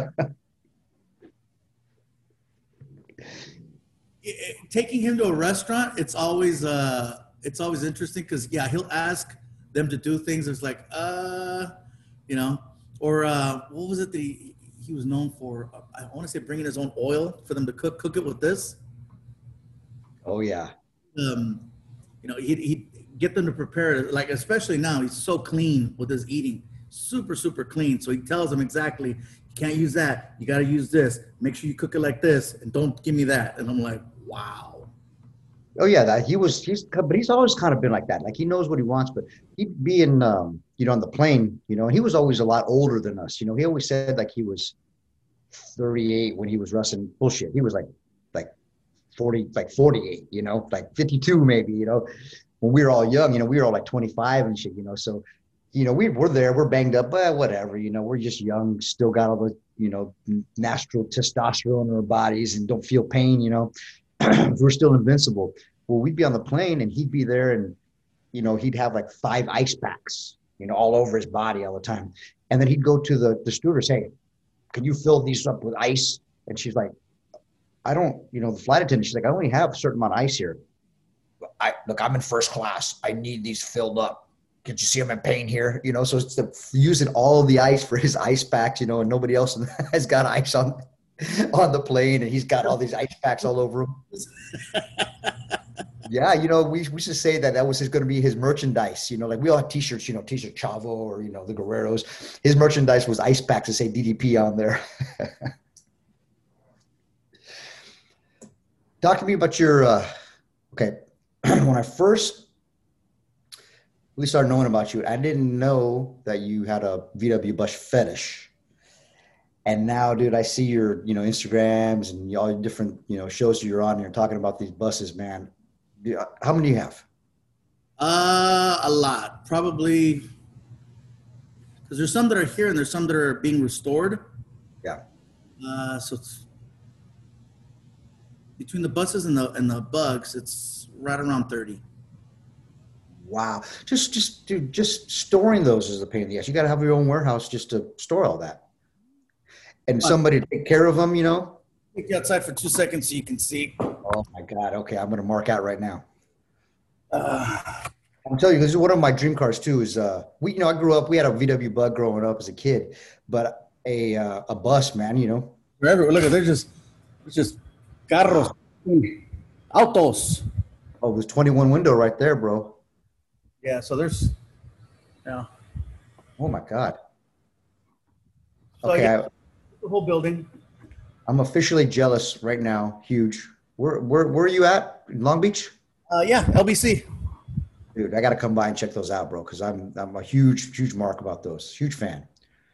Taking him to a restaurant, it's always uh it's always interesting because yeah, he'll ask them to do things. It's like uh, you know, or uh, what was it that he, he was known for? I want to say bringing his own oil for them to cook cook it with this. Oh yeah. Um, you know, he'd, he'd get them to prepare it. Like especially now, he's so clean with his eating, super super clean. So he tells them exactly, you can't use that. You got to use this. Make sure you cook it like this, and don't give me that. And I'm like, wow. Oh yeah, that he was. He's, but he's always kind of been like that. Like he knows what he wants, but he'd be in, um, you know, on the plane. You know, and he was always a lot older than us. You know, he always said like he was thirty-eight when he was wrestling. Bullshit. He was like, like forty, like forty-eight. You know, like fifty-two maybe. You know, when we were all young. You know, we were all like twenty-five and shit. You know, so you know we we're there. We're banged up, but whatever. You know, we're just young. Still got all the you know natural testosterone in our bodies and don't feel pain. You know. We're still invincible. Well, we'd be on the plane and he'd be there and, you know, he'd have like five ice packs, you know, all over his body all the time. And then he'd go to the, the stewardess, hey, can you fill these up with ice? And she's like, I don't, you know, the flight attendant, she's like, I only have a certain amount of ice here. I look, I'm in first class. I need these filled up. Can't you see I'm in pain here? You know, so it's the, using all of the ice for his ice packs, you know, and nobody else has got ice on on the plane, and he's got all these ice packs all over him. Yeah, you know, we we should say that that was going to be his merchandise. You know, like we all had T-shirts, you know, T-shirt Chavo or you know the Guerreros. His merchandise was ice packs that say D D P on there. Talk to me about your. Uh, okay, when I first really started knowing about you, I didn't know that you had a V W bus fetish. And now, dude, I see your, you know, Instagrams and all your different, you know, shows you're on. And you're talking about these buses, man. How many do you have? Uh, a lot, probably. Because there's some that are here and there's some that are being restored. Yeah. Uh, so it's between the buses and the and the bugs, it's right around thirty. Wow. Just, just, dude, just storing those is a pain in the ass. You got to have your own warehouse just to store all that. And somebody to take care of them, you know? Take you outside for two seconds so you can see. Oh, my God. Okay, I'm going to mark out right now. Uh, I'm telling you, this is one of my dream cars, too, is, uh, we, you know, I grew up, we had a V W Bug growing up as a kid, but a uh, a bus, man. You know. They're everywhere. Look at, they're just, it's just carros, autos. Oh, there's twenty-one window right there, bro. Yeah, so there's, yeah. Oh my God. So Okay, yeah, I, the whole building. I'm officially jealous right now. Huge. Where where where are you at? In Long Beach? Uh, yeah, L B C. Dude, I got to come by and check those out, bro, because I'm I'm a huge huge mark about those. Huge fan.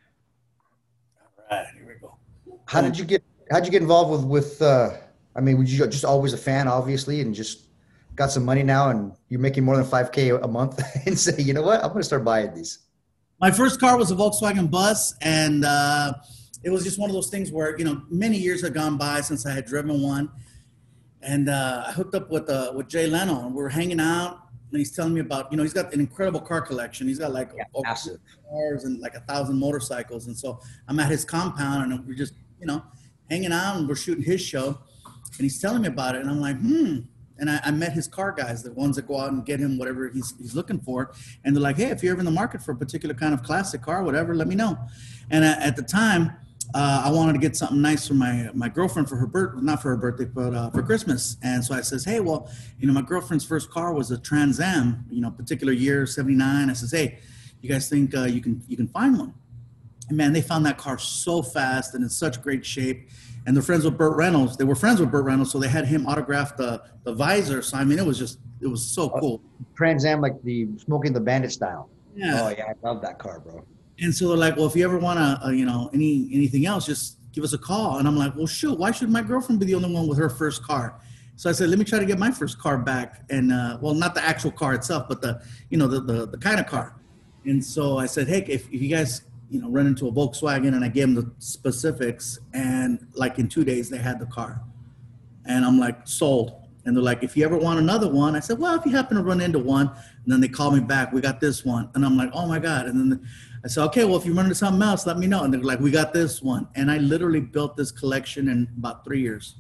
All right, here we go. How did you get how'd you get involved with with uh I mean, were you just always a fan, obviously, and just got some money now and you're making more than five K a month and say, you know what, I'm gonna start buying these? My first car was a Volkswagen bus, and uh, it was just one of those things where, you know, many years had gone by since I had driven one. And uh, I hooked up with uh, with Jay Leno, and we were hanging out, and he's telling me about, you know, he's got an incredible car collection. He's got like Yeah, over massive. cars and like a thousand motorcycles. And so I'm at his compound, and we're just, you know, hanging out, and we're shooting his show. And he's telling me about it, and I'm like, hmm. And I, I met his car guys, the ones that go out and get him whatever he's he's looking for. And they're like, hey, if you're ever in the market for a particular kind of classic car, whatever, let me know. And at, at the time, uh, I wanted to get something nice for my my girlfriend for her birth, not for her birthday, but uh, for Christmas. And so I says, hey, well, you know, my girlfriend's first car was a Trans Am, you know, particular year, seventy-nine. I says, hey, you guys think uh, you can you can find one? And man, they found that car so fast and in such great shape. And they're friends with Burt Reynolds. They were friends with Burt Reynolds, so they had him autograph the, the visor. So, I mean, it was just, it was so cool. Trans Am, like the Smoking the Bandit style. Yeah. Oh, yeah, I love that car, bro. And so they're like, well, if you ever want to, uh, you know, any anything else, just give us a call. And I'm like, well, shoot, why should my girlfriend be the only one with her first car? So I said, let me try to get my first car back. And, uh, well, not the actual car itself, but the, you know, the, the, the kind of car. And so I said, hey, if, if you guys, you know, run into a Volkswagen, and I gave them the specifics, and like in two days they had the car. And I'm like, sold. And they're like, if you ever want another one, I said, well, if you happen to run into one. And then they call me back, we got this one. And I'm like, oh my God. And then I said, okay, well, if you run into something else, let me know. And they're like, we got this one. And I literally built this collection in about three years.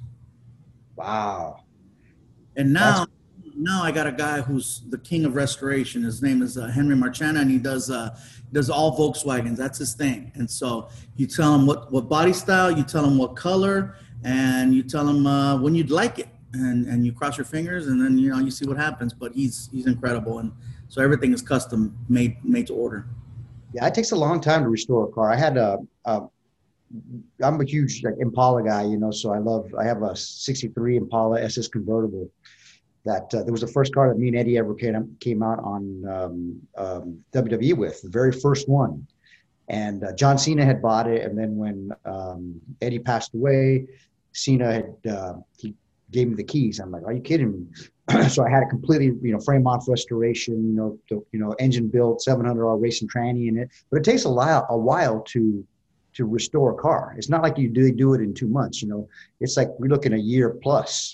Wow. And now, now I got a guy who's the king of restoration. His name is uh, Henry Marchana, and he does uh, does all Volkswagens. That's his thing. And so you tell him what, what body style, you tell him what color, and you tell him uh, when you'd like it, and and you cross your fingers, and then you know you see what happens. But he's he's incredible, and so everything is custom made made to order. Yeah, it takes a long time to restore a car. I had a, a I'm a huge like Impala guy, you know, so I love, I have a sixty-three Impala S S convertible. That uh, that was the first car that me and Eddie ever came, came out on um, um, W W E with, the very first one. And uh, John Cena had bought it, and then when um, Eddie passed away, Cena had uh, he gave me the keys. I'm like, are you kidding me? So I had a completely, you know, frame off restoration, you know, the, you know, engine built, seven hundred R racing tranny in it. But it takes a while, a while to to restore a car. It's not like you do do it in two months. You know, it's like we're looking a year plus.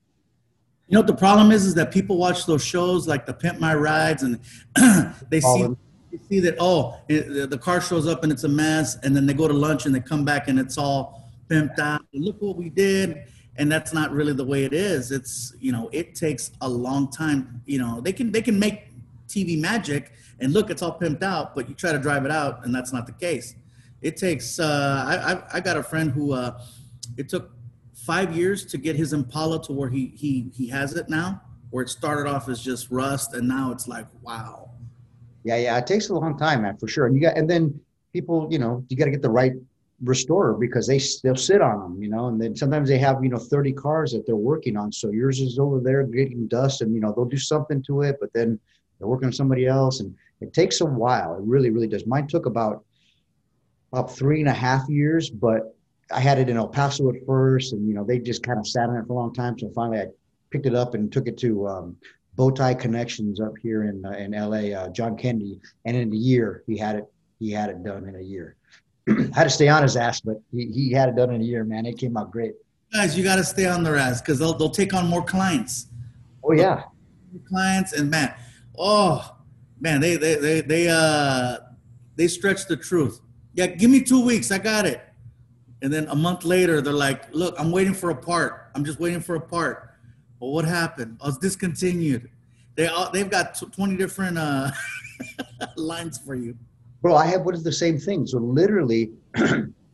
You know what the problem is, is that people watch those shows like the Pimp My Rides, and they see they see that, oh, it, the car shows up and it's a mess, and then they go to lunch and they come back and it's all pimped out. Look what we did. And that's not really the way it is. It's, you know, it takes a long time. You know, they can they can make T V magic and look, it's all pimped out, but you try to drive it out and that's not the case. It takes, uh, I, I, I got a friend who, uh, it took five years to get his Impala to where he he he has it now, where it started off as just rust, and now it's like, wow. Yeah, yeah, it takes a long time, man, for sure. And you got, and then people, you know, you got to get the right restorer because they they'll sit on them, you know, and then sometimes they have, you know, thirty cars that they're working on. So yours is over there getting dust, and you know they'll do something to it, but then they're working on somebody else, and it takes a while. It really, really does. Mine took about about three and a half years, but I had it in El Paso at first, and, you know, they just kind of sat on it for a long time. So finally I picked it up and took it to um, Bowtie Connections up here in uh, in L A, uh, John Kennedy. And in a year, he had it, he had it done in a year. I had to stay on his ass, but he, he had it done in a year, man. It came out great. Guys, you got to stay on their ass because they'll, they'll take on more clients. Oh, yeah. More clients, and man, oh, man, they, they, they, they, uh, they stretch the truth. Yeah, give me two weeks. I got it. And then a month later, they're like, look, I'm waiting for a part. I'm just waiting for a part. Well, what happened? I was discontinued. They all, they've got twenty different uh, lines for you. Bro, I have what is the same thing. So literally,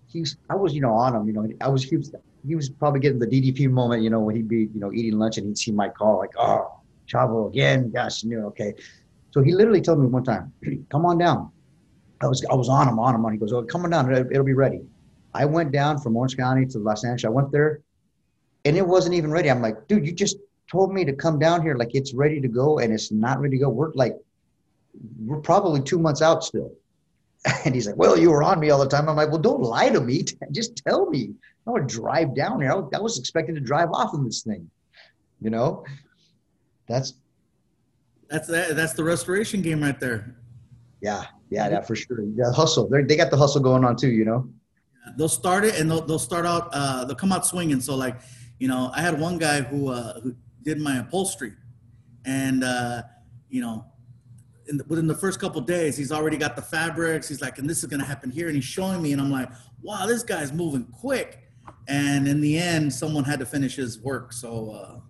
he's I was, you know, on him, you know, I was he was he was probably getting the D D P moment, you know, when he'd be, you know, eating lunch and he'd see my call like, oh, Chavo again, gosh, you know, okay. So he literally told me one time, come on down. I was I was on him, on him, on. He goes, oh, come on down, it'll, it'll be ready. I went down from Orange County to Los Angeles. I went there, and it wasn't even ready. I'm like, dude, you just told me to come down here like it's ready to go, and it's not ready to go. We're like, we're probably two months out still. And he's like, well, you were on me all the time. I'm like, well, don't lie to me. Just tell me. I want to drive down here. I was, I was expecting to drive off in this thing. You know, that's That's that. That's the restoration game right there. yeah, yeah, yeah, for sure. The hustle. They they got the hustle going on too. You know. They'll start it and they'll they'll start out. Uh, they'll come out swinging. So like, you know, I had one guy who uh, who did my upholstery, and uh, you know, in the, within the first couple of days, he's already got the fabrics. He's like, and this is gonna happen here, and he's showing me, and I'm like, wow, this guy's moving quick. And in the end, someone had to finish his work. So uh,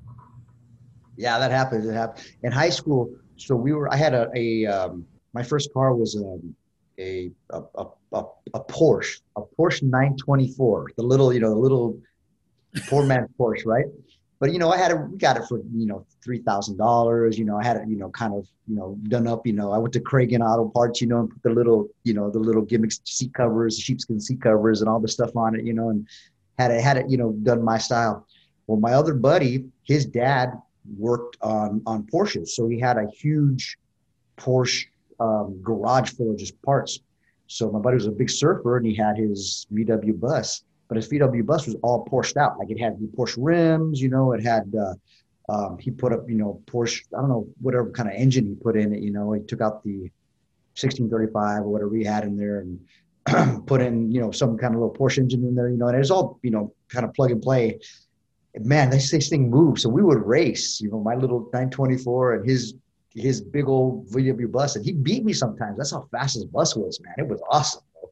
yeah, that happens. It happened in high school. So we were. I had a a um, my first car was um, a a a a a Porsche, a Porsche nine twenty-four, the little, you know, the little poor man's Porsche, right? But, you know, I had it, we got it for, you know, three thousand dollars, you know, I had it, you know, kind of, you know, done up, you know, I went to Cragen Auto Parts, you know, and put the little, you know, the little gimmicks, seat covers, sheepskin seat covers and all the stuff on it, you know, and had it, had it, you know, done my style. Well, my other buddy, his dad worked on, on Porsches. So he had a huge Porsche um, garage full of just parts. So my buddy was a big surfer and he had his V W bus, but his V W bus was all Porsche out. Like it had the Porsche rims, you know, it had, uh, um, he put up, you know, Porsche, I don't know, whatever kind of engine he put in it, you know, he took out the sixteen thirty-five or whatever he had in there and put in, you know, some kind of little Porsche engine in there, you know, and it was all, you know, kind of plug and play. Man, this, this thing moved. So we would race, you know, my little nine twenty-four and his, his big old V W bus, and he beat me sometimes. That's how fast his bus was, man. It was awesome. Bro.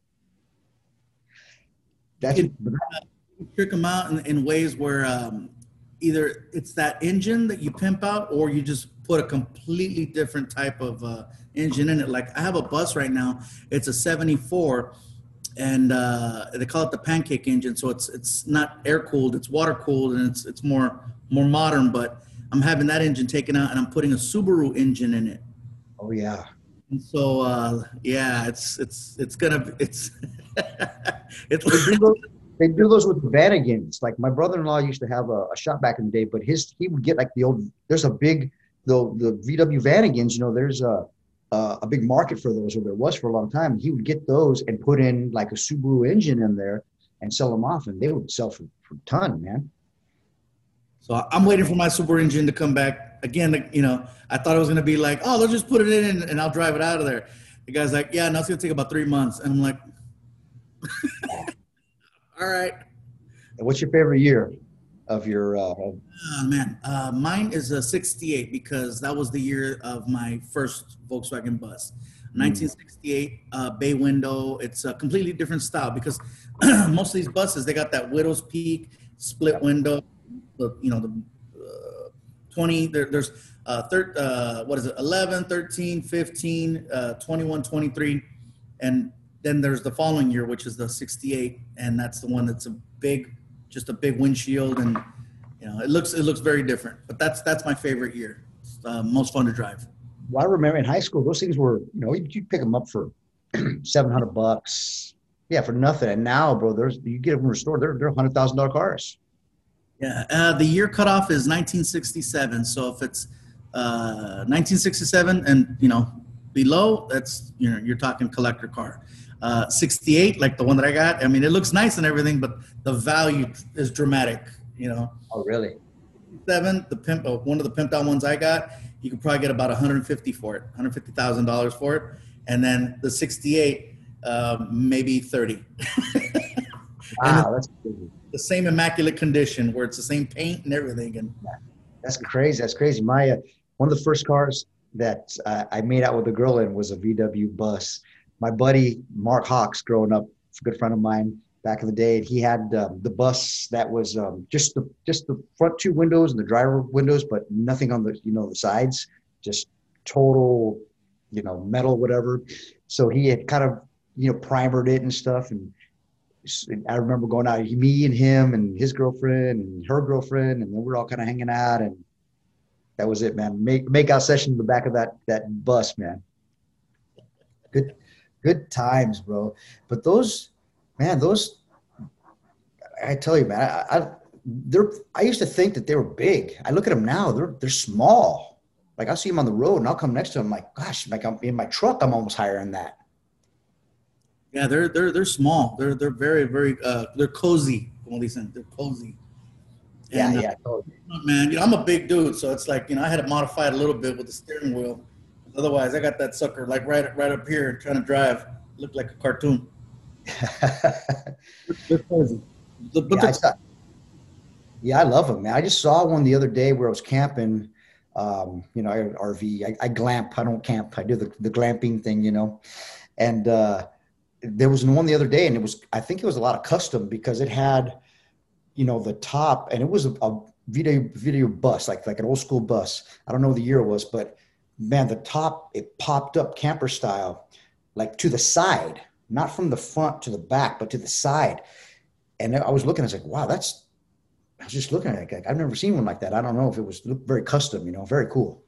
That's you can uh, trick them out in, in ways where um, either it's that engine that you pimp out, or you just put a completely different type of uh, engine in it. Like I have a bus right now. It's a seventy-four, and uh, they call it the pancake engine. So it's it's not air cooled, it's water cooled, and it's it's more more modern. But I'm having that engine taken out, and I'm putting a Subaru engine in it. Oh yeah. And so uh, yeah, it's it's it's gonna it's it's. They do, those, they do those with the Vanagons. Like my brother-in-law used to have a, a shop back in the day, but his he would get like the old. There's a big the the V W Vanagons. You know, there's a a, a big market for those, or there was for a long time. He would get those and put in like a Subaru engine in there and sell them off, and they would sell for, for a ton, man. So I'm waiting for my Super engine to come back again. You know, I thought it was going to be like, oh, they'll just put it in and, and I'll drive it out of there. The guy's like, yeah, no, it's going to take about three months. And I'm like, all right. And what's your favorite year of your? Uh, Oh, man, uh, mine is a sixty-eight because that was the year of my first Volkswagen bus. nineteen sixty-eight, uh, bay window. It's a completely different style because most of these buses, they got that widow's peak, split window. The, you know, the uh, twenty, there, there's uh, thir- uh, what is it, eleven, thirteen, fifteen, uh, twenty-one, twenty-three. And then there's the following year, which is the sixty-eight. And that's the one that's a big, just a big windshield. And, you know, it looks, it looks very different, but that's, that's my favorite year. It's uh, most fun to drive. well, I remember in high school, those things were, you know, you pick them up for seven hundred bucks. Yeah, for nothing. And now, bro, there's you get them restored. They're they're hundred thousand dollar cars. Yeah, uh, the year cutoff is nineteen sixty-seven. So if it's uh, nineteen sixty-seven and, you know, below, that's, you know, you're talking collector car. Uh, sixty-eight, like the one that I got, I mean, it looks nice and everything, but the value is dramatic, you know. Oh, really? Seven, the pimp, oh, one of the pimped out ones I got, you could probably get about one hundred fifty for it, one hundred fifty thousand dollars for it. And then the sixty-eight, uh, maybe thirty. Wow, that's crazy. The same immaculate condition where it's the same paint and everything. And That's crazy. That's crazy. My uh, one of the first cars that uh, I made out with a girl in was a V W bus. My buddy Mark Hawks, growing up, a good friend of mine back in the day, he had um, the bus that was um, just the just the front two windows and the driver windows, but nothing on the you know the sides, just total you know metal whatever. So he had kind of you know primered it and stuff and I remember going out, me and him and his girlfriend and her girlfriend, and then we're all kind of hanging out, and that was it, man. Make make out session in the back of that that bus, man. Good, good times, bro. But those, man, those, I tell you, man, I, I they're. I used to think that they were big. I look at them now; they're they're small. Like I'll see them on the road, and I'll come next to them. I'm like, gosh, like I'm in my truck, I'm almost higher than that. Yeah, they're they're they're small. They're they're very very uh, they're cozy. Como dicen, they're cozy. Yeah, And, yeah, uh, totally. man, you know I'm a big dude, so it's like you know I had to modify it a little bit with the steering wheel. Otherwise, I got that sucker like right right up here trying to drive. Look like a cartoon. They're cozy. The, but yeah, the, I saw, yeah, I love them, man. I just saw one the other day where I was camping. Um, you know, I R V. I, I glamp. I don't camp. I do the the glamping thing, you know, and. uh There was one the other day, and it was, I think it was a lot of custom because it had, you know, the top, and it was a, a video video bus, like like an old school bus. I don't know what the year it was, but man, the top, it popped up camper style, like to the side, not from the front to the back, but to the side. And I was looking, I was like, wow, that's, I was just looking at it. Like, I've never seen one like that. I don't know if it was very custom, you know, very cool.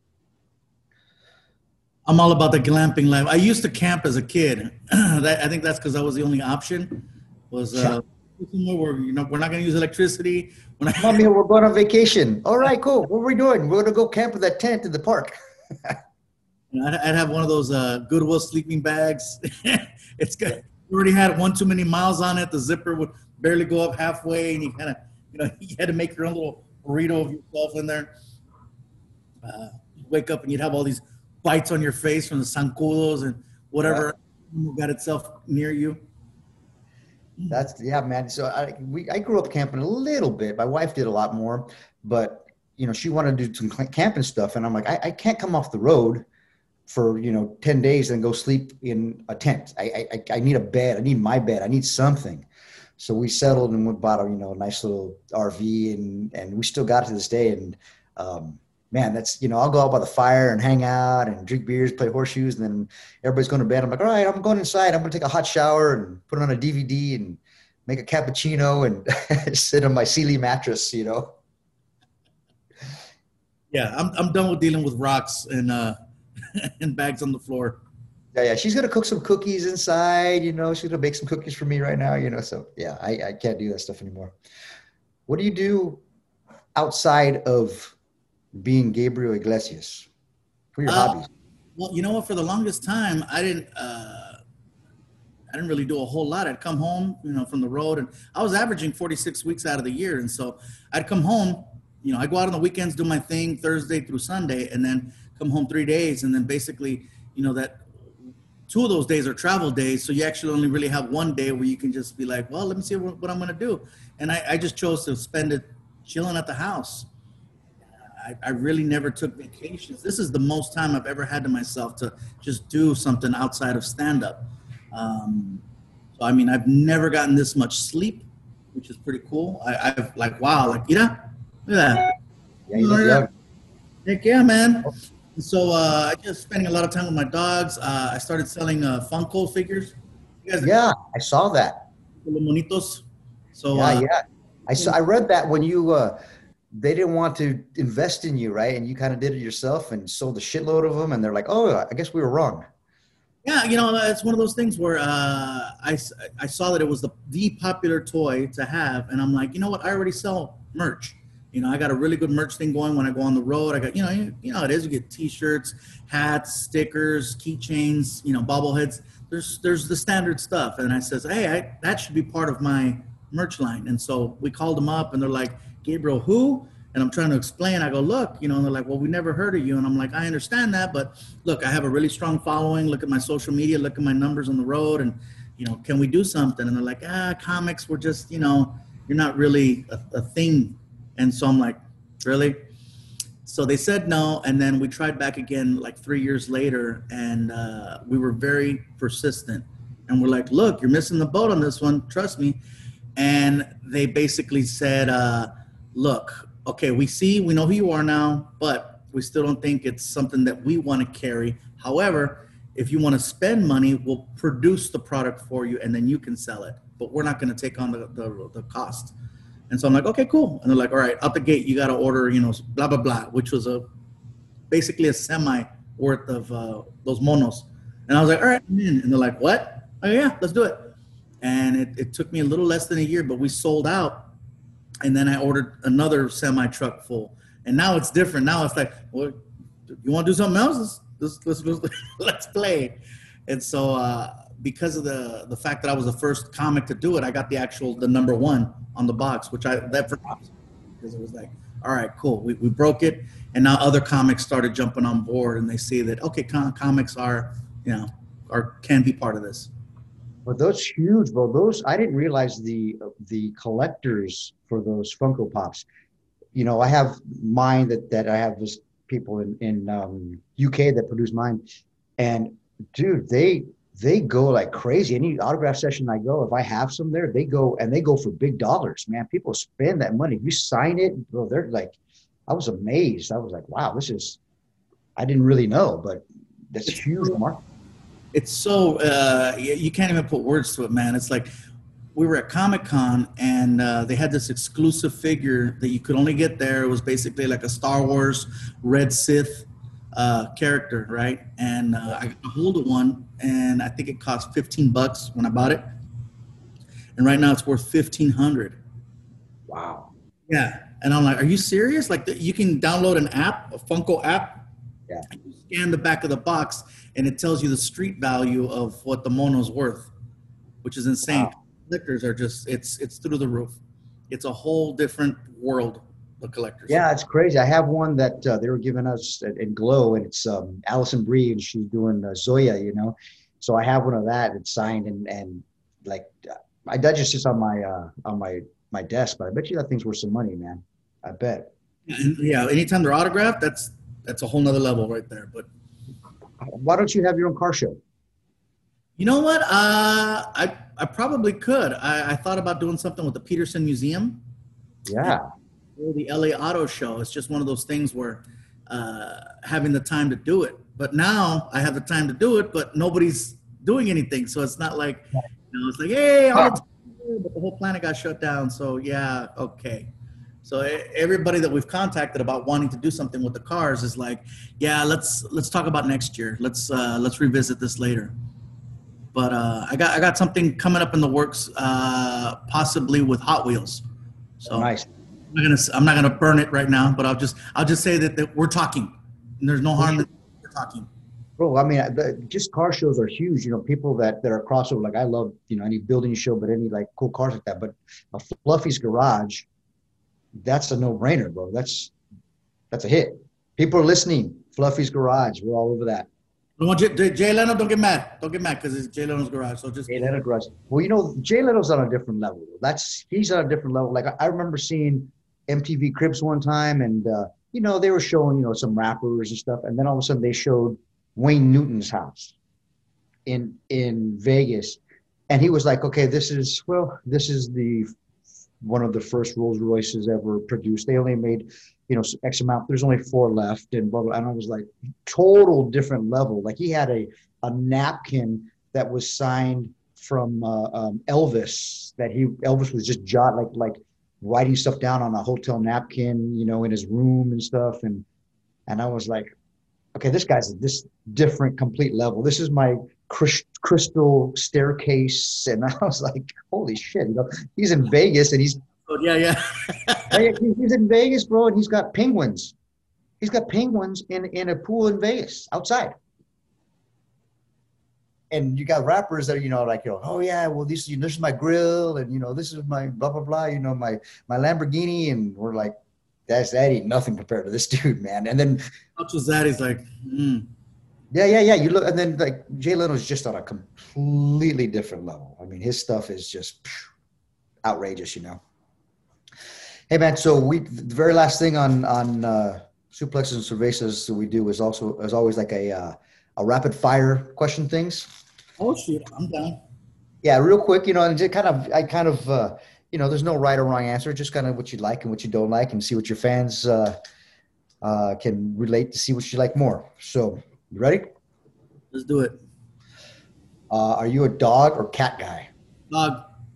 I'm all about the glamping life. I used to camp as a kid. that, I think that's because that was the only option. Was uh, where you know we're not going to use electricity. When I Mommy, we're going on vacation. All right, cool. What are we doing? We're going to go camp with that tent in the park. I'd, I'd have one of those uh, Goodwill sleeping bags. It's good. You already had one too many miles on it. The zipper would barely go up halfway, and you kind of you know you had to make your own little burrito of yourself in there. Uh, you'd wake up and you'd have all these bites on your face from the zancudos and whatever yeah. got itself near you. That's yeah, man. So I we I grew up camping a little bit. My wife did a lot more, but you know she wanted to do some camping stuff, and I'm like, I, I can't come off the road for you know ten days and go sleep in a tent. I, I I need a bed. I need my bed. I need something. So we settled and we bought a you know a nice little R V, and and we still got it to this day. And um, man, that's, you know, I'll go out by the fire and hang out and drink beers, play horseshoes, and then everybody's going to bed. I'm like, all right, I'm going inside. I'm going to take a hot shower and put on a D V D and make a cappuccino and sit on my Sealy mattress, you know? Yeah, I'm I'm done with dealing with rocks and uh, and bags on the floor. Yeah, yeah. She's going to cook some cookies inside, you know, she's going to bake some cookies for me right now, you know? So yeah, I, I can't do that stuff anymore. What do you do outside of being Gabriel Iglesias? For your uh, hobbies? Well, you know what? For the longest time, I didn't. Uh, I didn't really do a whole lot. I'd come home, you know, from the road, and I was averaging forty-six weeks out of the year, and so I'd come home. You know, I go out on the weekends, do my thing Thursday through Sunday, and then come home three days, and then basically, you know, that two of those days are travel days, so you actually only really have one day where you can just be like, well, let me see what, what I'm going to do, and I, I just chose to spend it chilling at the house. I, I really never took vacations. This is the most time I've ever had to myself to just do something outside of stand-up. Um, so, I mean, I've never gotten this much sleep, which is pretty cool. I, I've like, wow, like, you know, look at that. Yeah, you look young. Heck yeah, man. So uh, I just spending a lot of time with my dogs. Uh, I started selling uh, Funko figures. You guys yeah, I saw that. Los monitos. So, yeah, uh, yeah. I saw. I read that when you uh, they didn't want to invest in you, right? And you kind of did it yourself and sold a shitload of them. And they're like, oh, I guess we were wrong. Yeah, you know, it's one of those things where uh, I, I saw that it was the, the popular toy to have. And I'm like, you know what? I already sell merch. You know, I got a really good merch thing going when I go on the road. I got, you know, you, you know how it is. You get T-shirts, hats, stickers, keychains, you know, bobbleheads. There's there's the standard stuff. And I says, hey, I, that should be part of my merch line. And so we called them up and they're like, Gabriel, who? And I'm trying to explain. I go, look, you know, and they're like, well, we never heard of you. And I'm like, I understand that. But look, I have a really strong following. Look at my social media. Look at my numbers on the road. And, you know, can we do something? And they're like, ah, comics were just, you know, you're not really a, a thing. And so I'm like, really? So they said no. And then we tried back again like three years later. And uh, we were very persistent. And we're like, look, you're missing the boat on this one. Trust me. And they basically said, uh, look, okay, we see, we know who you are now, but we still don't think it's something that we want to carry. However, if you want to spend money, we'll produce the product for you and then you can sell it. but we're not going to take on the, the the cost. And so I'm like, okay, cool. And they're like, all right, out the gate, you got to order, you know, blah blah blah, which was a basically a semi worth of uh, those monos. And I was like, all right, I'm in. And they're like, what? Oh yeah, let's do it. And it, it took me a little less than a year, but we sold out. And then I ordered another semi truck full. And now it's different. Now it's like, well, you want to do something else? Let's let's let's, let's, let's play. And so uh, because of the the fact that I was the first comic to do it, I got the actual the number one on the box, which I that forgot because it was like, all right, cool, we we broke it. And now other comics started jumping on board, and they see that okay, com- comics are you know are can be part of this. But those huge, bro. Those I didn't realize the the collectors for those Funko Pops. You know, I have mine that that I have this people in in um, U K that produce mine, and dude, they they go like crazy. Any autograph session I go, if I have some there, they go and they go for big dollars, man. People spend that money. If you sign it, bro, they're like, I was amazed. I was like, wow, this is. I didn't really know, but that's huge market. It's so uh, you can't even put words to it, man. It's like we were at Comic-Con and uh, they had this exclusive figure that you could only get there. It was basically like a Star Wars Red Sith uh, character, right? And uh, I got a hold of one, and I think it cost fifteen bucks when I bought it. And right now it's worth fifteen hundred. Wow. Yeah. And I'm like, are you serious? Like you can download an app, a Funko app. Yeah. You scan the back of the box, and it tells you the street value of what the mono's worth, which is insane. Wow. Collectors are just, it's it's through the roof. It's a whole different world of collectors. Yeah, it's crazy. I have one that uh, they were giving us at, in Glow, and it's um, Allison Brie, and she's doing uh, Zoya, you know. So I have one of that. It's signed, and and like I that just sits on my uh, on my my desk. But I bet you that thing's worth some money, man. I bet. And, yeah, anytime they're autographed, that's that's a whole nother level right there. But why don't you have your own car show? You know what? Uh, I I probably could. I, I thought about doing something with the Peterson Museum. Yeah. Or the L A Auto Show. It's just one of those things where uh, having the time to do it. But now I have the time to do it, but nobody's doing anything. So it's not like, you know, it's like, hey, all the time, but the whole planet got shut down. So yeah, okay. So everybody that we've contacted about wanting to do something with the cars is like, yeah, let's let's talk about next year. Let's uh, let's revisit this later. But uh, I got I got something coming up in the works, uh, possibly with Hot Wheels. So nice. I'm not gonna I'm not gonna burn it right now, but I'll just I'll just say that, that we're talking. And there's no harm that we're talking. Bro, I mean, the, just car shows are huge. You know, people that, that are crossover, like I love, you know, any building show, but any like cool cars like that. But a Fluffy's Garage, that's a no-brainer, bro. That's that's a hit. People are listening. Fluffy's Garage, we're all over that. I want Jay, Jay Leno, don't get mad. Don't get mad because it's Jay Leno's Garage. So just Jay Leno Garage. Well, you know, Jay Leno's on a different level. That's he's on a different level. Like I, I remember seeing M T V Cribs one time, and uh, you know, they were showing, you know, some rappers and stuff, and then all of a sudden they showed Wayne Newton's house in in Vegas, and he was like, okay, this is well, this is the one of the first Rolls Royces ever produced. They only made, you know, X amount. There's only four left, and blah, blah. And I was like, total different level. Like he had a a napkin that was signed from uh, um, Elvis. That he Elvis was just jot like like writing stuff down on a hotel napkin, you know, in his room and stuff. And and I was like, okay, this guy's at this different, complete level. This is my crystal staircase. And I was like, holy shit, you know, he's in Vegas and he's, oh, yeah, yeah. he's in Vegas, bro. And he's got penguins. He's got penguins in, in a pool in Vegas outside. And you got rappers that, you know, like, you know, oh yeah, well, this, this is my grill. And, you know, this is my blah, blah, blah, you know, my, my Lamborghini. And we're like, that's, that ain't nothing compared to this dude, man. And then, how much was that? He's like, mm. Yeah, yeah, yeah. You look, and then like Jay Leno's just on a completely different level. I mean, his stuff is just phew, outrageous, you know. Hey, man. So we the very last thing on on uh, Suplexes and Cervezas that we do is also is always like a uh, a rapid fire question things. Oh shit, I'm down. Yeah, real quick, you know, and just kind of I kind of uh, you know, there's no right or wrong answer. Just kind of what you like and what you don't like, and see what your fans uh, uh, can relate to. See what you like more. So. You ready? Let's do it. Uh, are you a dog or cat guy? Dog.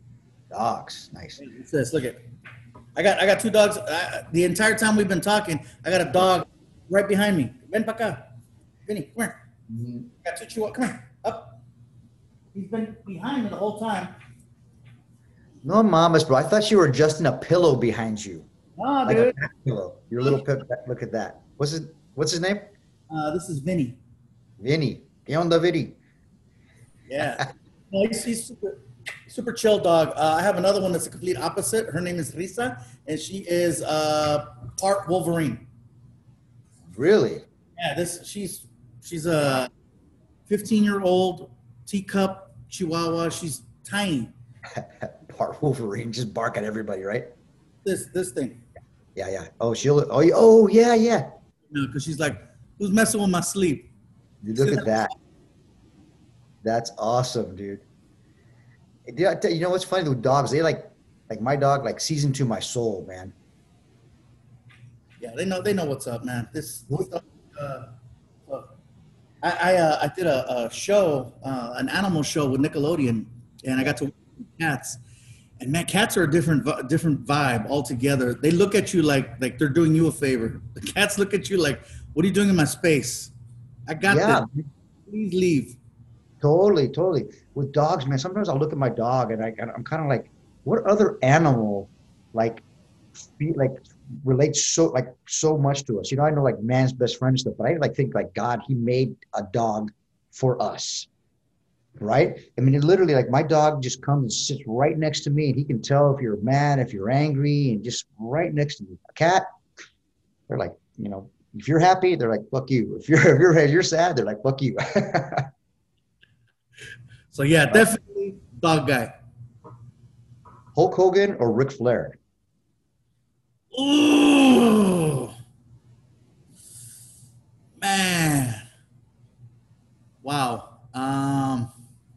Dogs, nice. What's this? Look at. I got I got two dogs. I, the entire time we've been talking, I got a dog right behind me. Ven para acá. Vinny, come here. Mm-hmm. I got two chihuahuas. Come here. Up. He's been behind me the whole time. No mamas, bro. I thought you were adjusting a pillow behind you. Nah, Like dude. a back pillow. Your little pet. Look at that. What's his What's his name? Uh, this is Vinny. Vinny. ¿Qué onda, Vinny? Yeah. No, he's, he's super, super chill dog. Uh, I have another one that's the complete opposite. Her name is Risa, and she is uh, part Wolverine. Really? Yeah, this she's she's a fifteen-year-old teacup Chihuahua. She's tiny. Part Wolverine, just bark at everybody, right? This this thing. Yeah, yeah. Oh, she'll. Oh, y- oh, yeah, yeah. No, because she's like, who's messing with my sleep? Dude, look at that. That's awesome, dude. Dude, I tell you, you know what's funny with dogs? They like, like my dog, like sees into my soul, man. Yeah, they know they know what's up, man. This, this stuff, uh, look, I I, uh, I did a, a show, uh, an animal show with Nickelodeon, and I got to work with cats. And man, cats are a different vi- different vibe altogether. They look at you like like they're doing you a favor. The cats look at you like, "What are you doing in my space? I got Yeah. this. Please leave." Totally, totally. With dogs, man, sometimes I'll look at my dog and I, and I'm kind of like, what other animal, like, fe- like relates so like so much to us? You know, I know like man's best friend and stuff, but I like think like God, He made a dog for us, right? I mean, it literally like my dog just comes and sits right next to me, and he can tell if you're mad, if you're angry, and just right next to me. A cat, they're like, you know, if you're happy, they're like, fuck you. If you're if you're if you're sad, they're like, fuck you. So yeah, definitely dog guy. Hulk Hogan or Ric Flair? Ooh, man. Wow. Um,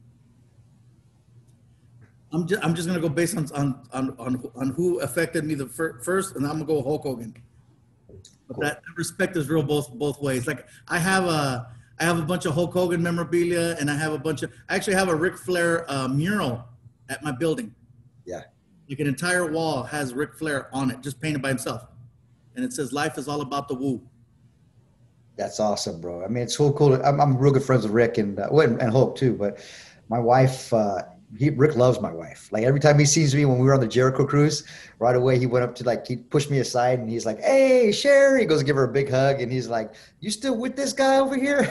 I'm just I'm just gonna go based on on on on, on who affected me the fir- first, and I'm gonna go Hulk Hogan. But that respect is real both both ways. Like I have a I have a bunch of Hulk Hogan memorabilia, and I have a bunch of I actually have a Ric Flair uh, mural at my building. Yeah. Like an entire wall has Ric Flair on it, just painted by himself, and it says "Life is all about the woo." That's awesome, bro. I mean, it's so cool. I'm, I'm real good friends with Rick and uh, well, and Hulk too. But my wife, uh, he Rick loves my wife. Like every time he sees me when we were on the Jericho cruise, right away he went up to like he pushed me aside and he's like, "Hey, Sherry!" He goes to give her a big hug and he's like, "You still with this guy over here?"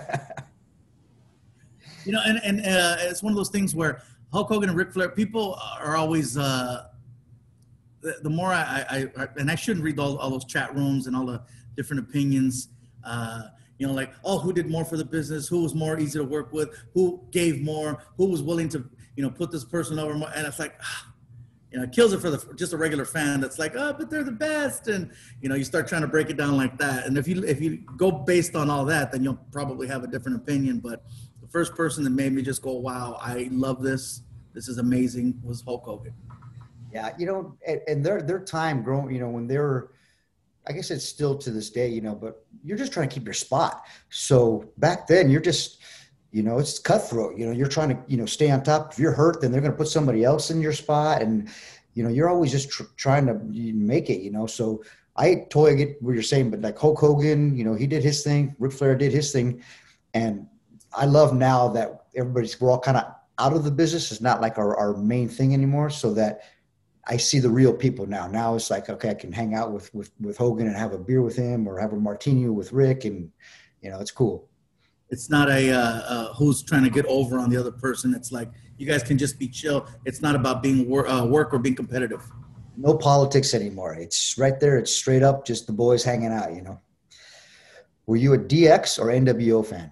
You know, and and uh, it's one of those things where Hulk Hogan and Ric Flair, people are always. Uh, the, the more I, I, I, and I shouldn't read all, all those chat rooms and all the different opinions. Uh, you know, like, oh, who did more for the business? Who was more easy to work with? Who gave more? Who was willing to, you know, put this person over more? And it's like, ah, you know, it kills it for the just a regular fan that's like, oh, but they're the best. And, you know, you start trying to break it down like that. And if you if you go based on all that, then you'll probably have a different opinion. But the first person that made me just go, wow, I love this. This is amazing, was Hulk Hogan. Yeah, you know, and, and their their time growing, you know, when they were, I guess it's still to this day, you know, but you're just trying to keep your spot. So back then, you're just, you know, it's cutthroat. You know, you're trying to, you know, stay on top. If you're hurt, then they're going to put somebody else in your spot, and you know, you're always just tr- trying to make it. You know, so I totally get what you're saying, but like Hulk Hogan, you know, he did his thing. Ric Flair did his thing, and I love now that everybody's we're all kind of out of the business. It's not like our, our main thing anymore. So that I see the real people now. Now it's like, okay, I can hang out with, with, with Hogan and have a beer with him or have a martini with Rick. And, you know, it's cool. It's not a uh, uh, who's trying to get over on the other person. It's like, you guys can just be chill. It's not about being wor- uh, work or being competitive. No politics anymore. It's right there. It's straight up just the boys hanging out, you know. Were you a D X or N W O fan?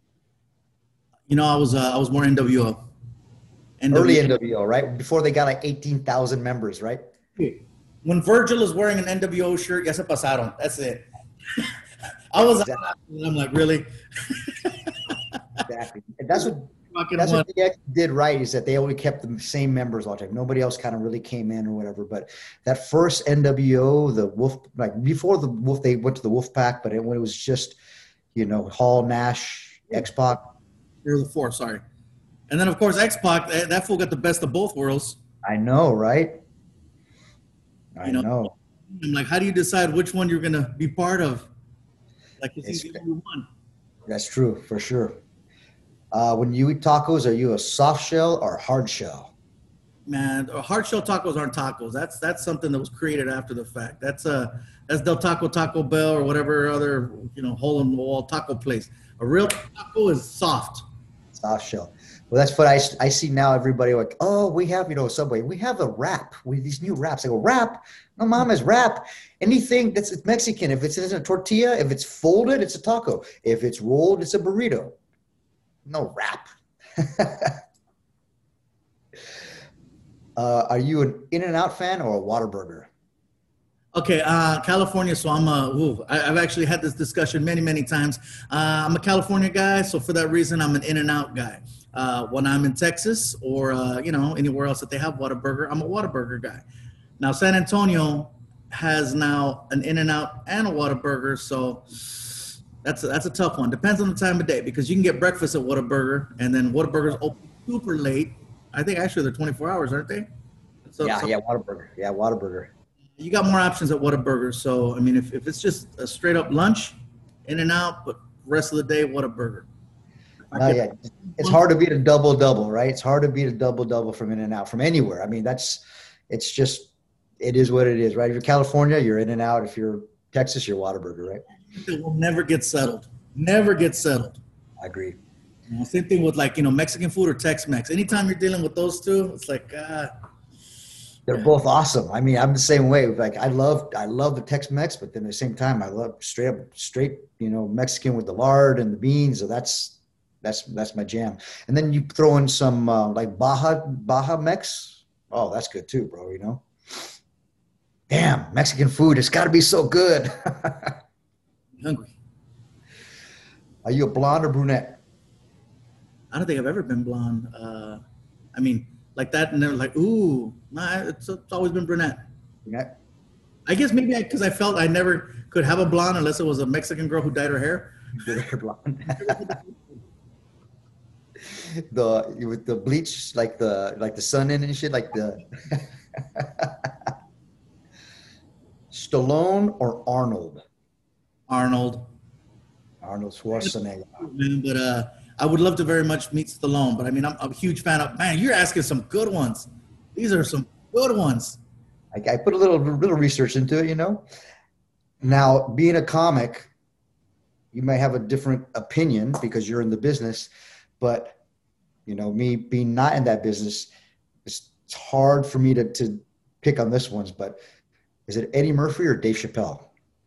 You know, I was uh, I was more N W O. N W O. Early N W O, right? Before they got like eighteen thousand members, right? When Virgil is wearing an N W O shirt, ya se pasaron. That's it. I was, Exactly. I'm like, really? Exactly. And that's what Fucking that's what? what D X did right, is that they only kept the same members all the time. Nobody else kind of really came in or whatever. But that first N W O, the Wolf, like before the Wolf, they went to the Wolf Pack, but it, when it was just, you know, Hall, Nash, X-Pac. You're the four, sorry. And then, of course, X-Pac, that, that fool got the best of both worlds. I know, right? I You know, know. I'm like, how do you decide which one you're gonna be part of? Like, it's It's, the only one. that's true for sure. Uh, when you eat tacos, are you a soft shell or hard shell? Man, hard shell tacos aren't tacos. That's that's something that was created after the fact. That's uh that's Del Taco, Taco Bell, or whatever other, you know, hole in the wall taco place. A real taco is soft. Soft shell. Well, that's what I, I see now. Everybody like, oh, we have, you know, Subway. We have a wrap with these new wraps. I go, wrap? No, mama's wrap. Anything that's it's Mexican. If it's in a tortilla, if it's folded, it's a taco. If it's rolled, it's a burrito. No wrap. uh, are you an In-N-Out fan or a Whataburger? Okay, uh, California. So I'm a. Ooh, I, I've actually had this discussion many, many times. Uh, I'm a California guy, so for that reason, I'm an In-N-Out guy. Uh, when I'm in Texas or uh, you know anywhere else that they have Whataburger, I'm a Whataburger guy. Now San Antonio has now an In-N-Out and a Whataburger, so that's a, that's a tough one. Depends on the time of day because you can get breakfast at Whataburger, and then Whataburger's open super late. I think actually they're twenty-four hours, aren't they? So, yeah, so yeah, Whataburger. Yeah, Whataburger. you got more options at Whataburger. So, I mean, if, if it's just a straight up lunch, In-N-Out, but rest of the day, Whataburger. No, yeah. It's hard to beat a double double, right? It's hard to beat a double double from In-N-Out from anywhere. I mean, that's it's just it is what it is, right? If you're California, you're In-N-Out. If you're Texas, you're Whataburger, right? It will never get settled. Never get settled. I agree. You know, same thing with like, you know, Mexican food or Tex-Mex. Anytime you're dealing with those two, it's like, uh, They're both awesome. I mean, I'm the same way. Like I love I love the Tex-Mex, but then at the same time, I love straight up straight, you know, Mexican with the lard and the beans. So that's that's that's my jam. And then you throw in some uh, like Baja Baja Mex. Oh, that's good too, bro. You know. Damn, Mexican food. It's got to be so good. hungry. Are you a blonde or brunette? I don't think I've ever been blonde. Uh, I mean, like that, and they're like, ooh, nah, it's, it's always been brunette. Brunette. I guess maybe because I, I felt I never could have a blonde unless it was a Mexican girl who dyed her hair. You're blonde. the with the bleach, like the like the sun in and shit, like the Stallone or Arnold? Arnold. Arnold Schwarzenegger. Man, but uh, I would love to very much meet Stallone. But I mean, I'm, I'm a huge fan of. Man, you're asking some good ones. These are some good ones. I, I put a little little research into it, you know. Now, being a comic, you may have a different opinion because you're in the business, but you know, me being not in that business, it's, it's hard for me to to pick on this ones. But is it Eddie Murphy or Dave Chappelle?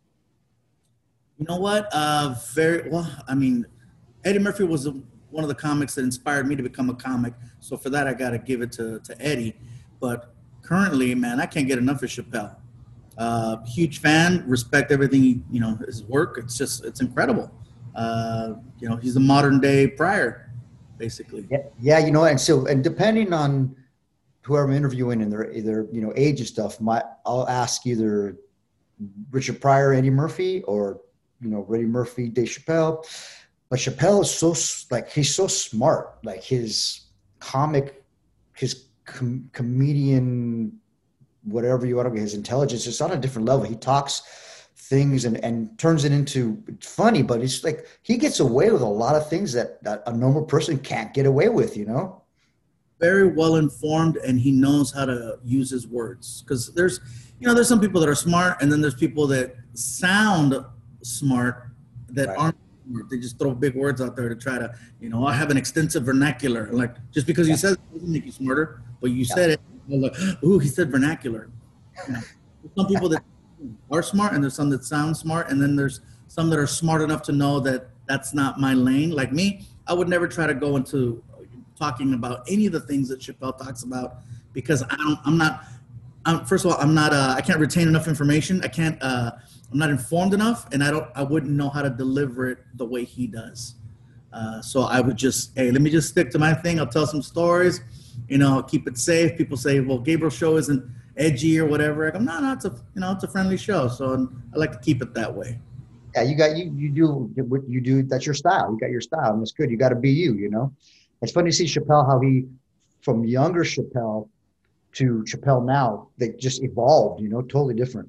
You know what? Uh, very well. I mean, Eddie Murphy was a, one of the comics that inspired me to become a comic. So for that, I got to give it to to Eddie. But currently, man, I can't get enough of Chappelle. Uh, huge fan, respect everything, he, you know, his work. It's just, it's incredible. Uh, you know, he's the modern day Pryor, basically. Yeah, yeah, you know, and so, and depending on whoever I'm interviewing and their either, you know, age and stuff, my, I'll ask either Richard Pryor, Eddie Murphy, or, you know, Eddie Murphy, Dave Chappelle. But Chappelle is so, like, he's so smart. Like his comic, his com- comedian, whatever you want to, his intelligence is on a different level. He talks things and, and turns it into funny, but it's like he gets away with a lot of things that, that a normal person can't get away with, you know? Very well informed, and he knows how to use his words. Because there's, you know, there's some people that are smart, and then there's people that sound smart that Right. aren't smart. They just throw big words out there to try to, you know, I have an extensive vernacular. Like, just because you said it doesn't make you smarter, but you Yeah. said it, you're like, ooh, he said vernacular. You know, there's some people that are smart, and there's some that sound smart, and then there's some that are smart enough to know that that's not my lane. Like me, I would never try to go into talking about any of the things that Chappelle talks about because I don't, I'm not, I'm, first of all, I'm not, uh, I can't retain enough information. I can't, uh, I'm not informed enough, and I don't, I wouldn't know how to deliver it the way he does. Uh, so I would just, hey, let me just stick to my thing. I'll tell some stories, you know, keep it safe. People say, well, Gabriel's show isn't edgy or whatever. I go, no, no, it's a, you know, it's a friendly show. So I like to keep it that way. Yeah, you got, you, you do what you do. That's your style. You got your style, and it's good. You got to be you, you know? It's funny to see Chappelle, how he, from younger Chappelle to Chappelle now, they just evolved, you know, totally different.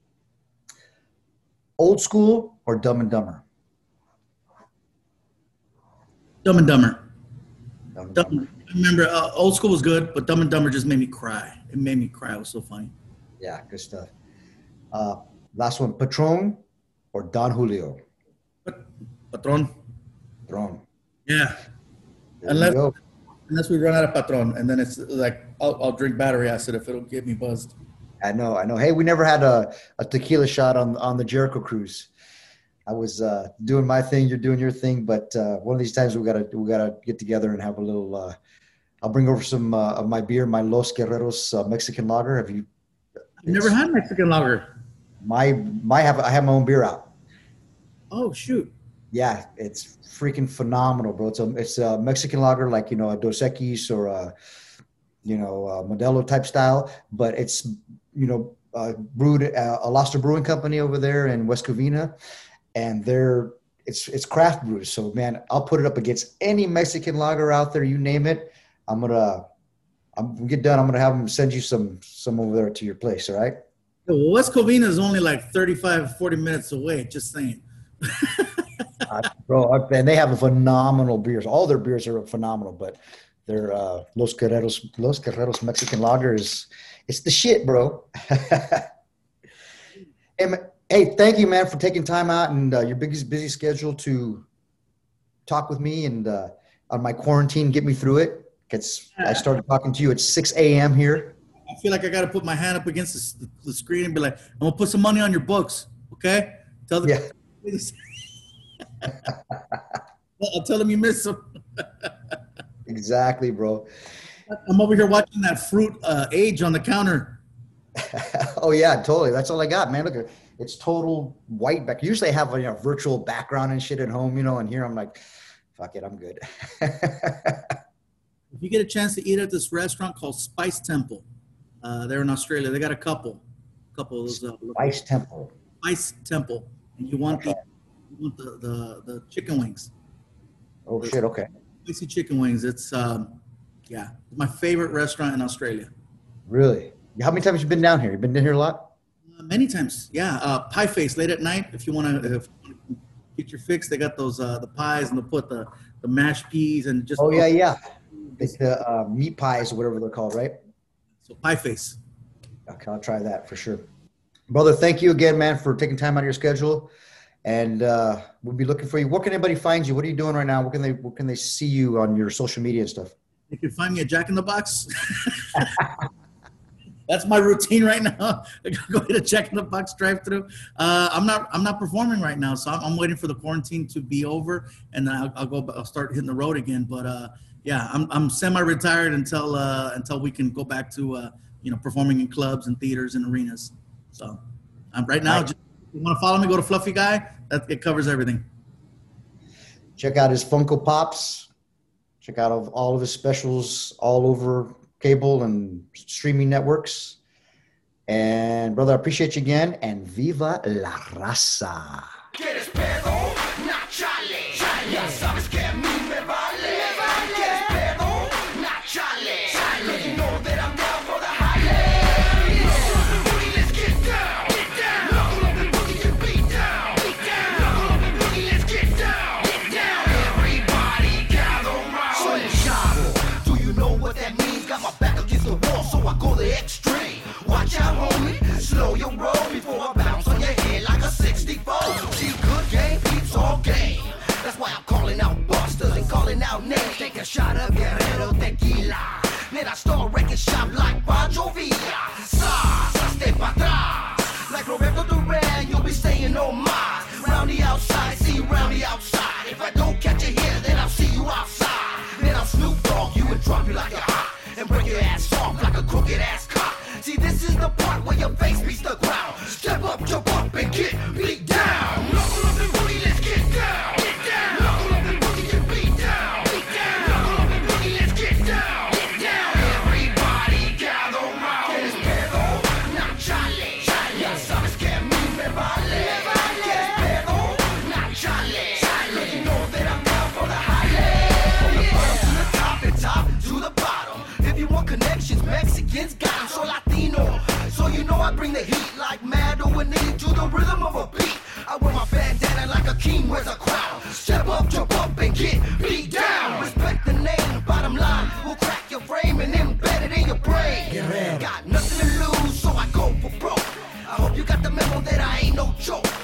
Old school or Dumb and Dumber? Dumb and Dumber. Dumb and Dumb, Dumber. I remember uh, Old School was good, but Dumb and Dumber just made me cry. It made me cry. It was so funny. Yeah, good stuff. Uh, last one, Patron or Don Julio? But, Patron. Patron. Yeah. There Unless, you go. unless we run out of Patron, and then it's like, I'll, I'll drink battery acid if it'll get me buzzed. I know, I know. Hey, we never had a, a tequila shot on on the Jericho cruise. I was uh, doing my thing, you're doing your thing, but uh, one of these times we gotta we gotta get together and have a little. Uh, I'll bring over some uh, of my beer, my Los Guerreros uh, Mexican lager. Have you? I've never had Mexican lager. My my have I have my own beer out. Oh shoot! Yeah, it's freaking phenomenal, bro. It's a it's a Mexican lager, like you know a Dos Equis or a you know a Modelo type style, but it's you know uh, brewed at Alosta Brewing Company over there in West Covina, and they're it's it's craft brewed. So man, I'll put it up against any Mexican lager out there, you name it. I'm gonna I'm gonna get done. I'm gonna have them send you some some over there to your place. All right. Well, West Covina is only like thirty-five, forty minutes away. Just saying. uh, bro, and they have phenomenal beers. All their beers are phenomenal, but their uh, Los Guerreros, Los Guerreros Mexican Lager is it's the shit, bro. hey, man, hey, thank you, man, for taking time out and uh, your busy busy schedule to talk with me and uh, on my quarantine, get me through it. It's, I started talking to you at six a.m. here. I feel like I got to put my hand up against the, the screen and be like, I'm gonna put some money on your books, okay? Tell them. Yeah. I'll tell them you miss them. Exactly, bro. I'm over here watching that fruit uh, age on the counter. Oh yeah, totally. That's all I got, man. Look, it's total white back. Usually I have a you know, virtual background and shit at home, you know, and here I'm like, fuck it, I'm good. If you get a chance to eat at this restaurant called Spice Temple, uh, they're in Australia. They got a couple, couple of those. Uh, Spice Temple. Spice Temple, and you want the, you want the, the the chicken wings. Oh the shit! Okay. Spicy chicken wings. It's um, yeah, my favorite restaurant in Australia. Really? How many times have you been down here? You been down here a lot? Uh, many times, yeah. Uh, Pie Face late at night. If you want to get your fix, they got those uh, the pies, and they'll put the the mashed peas and just. Oh yeah, yeah. It's the uh, meat pies or whatever they're called, right? So Pie Face. Okay, I'll try that for sure. Brother, thank you again, man, for taking time out of your schedule. And uh, we'll be looking for you. Where can anybody find you? What are you doing right now? Where can they where can they see you on your social media and stuff? You can find me at Jack in the Box. That's my routine right now. I gotta go hit a Jack in the Box drive-through. Uh, I'm not I'm not performing right now, so I'm, I'm waiting for the quarantine to be over, and then I'll, I'll go. I'll start hitting the road again. But uh, yeah, I'm I'm semi-retired until uh, until we can go back to uh, you know performing in clubs and theaters and arenas. So um, right now, just, if you want to follow me, go to Fluffy Guy. That it covers everything. Check out his Funko Pops. Check out all of his specials all over cable and streaming networks. And brother, I appreciate you again. And viva la raza. ¿Quieres pedo? Nachale. Chale. Ya sabes que a mí me vale. Me vale. ¿Quieres pedo? Nachale. Chale. You know that I'm down for the highlight. Knuckle up and boogie, let's get down. Get down. Knuckle up and boogie, get beat down. Beat down. Knuckle up and boogie, let's get down. Get down. Everybody gather round. Soy el chavo. Do you know what that means? Got my back against the wall, so I go the extreme. Watch out, homie. Slow your roll before I bounce on your head like a sixty-four. See, good game keeps all game. That's why I'm calling out busters and calling out names. Take a shot of Guerrero tequila. Then I start wrecking shop like Pancho Villa. Sas, hasta pa' atrás. Like Roberto Duran, you'll be staying on mine. Round the outside, see you round the outside. If I don't catch you here, then I'll see you outside. Then I'll Snoop Dogg you and drop you like a hot. And break your ass off like a crooked ass cop. See, this is the part where your face beats the ground. Step up, jump up, and get beat down. Knuckle up and boogie, let's get down. Get down. Knuckle up and boogie, get beat down. Beat down. Knuckle up and boogie, let's get down. Get down. Everybody gather round. ¿Quieres pedo? Nachale. Chale. Ya sabes que a mí me vale. Me vale. ¿Quieres pedo? Nachale. Chale. You know that I'm down for the highlight. From the bottom to the top and top to the bottom. If you want connections, Mexicans got bring the heat like mad or an to the rhythm of a beat. I wear my bandana like a king wears a crown. Step up, jump up, and get beat down. Respect the name, bottom line. We'll crack your frame and embed it in your brain. Got nothing to lose, so I go for broke. I hope you got the memo that I ain't no joke.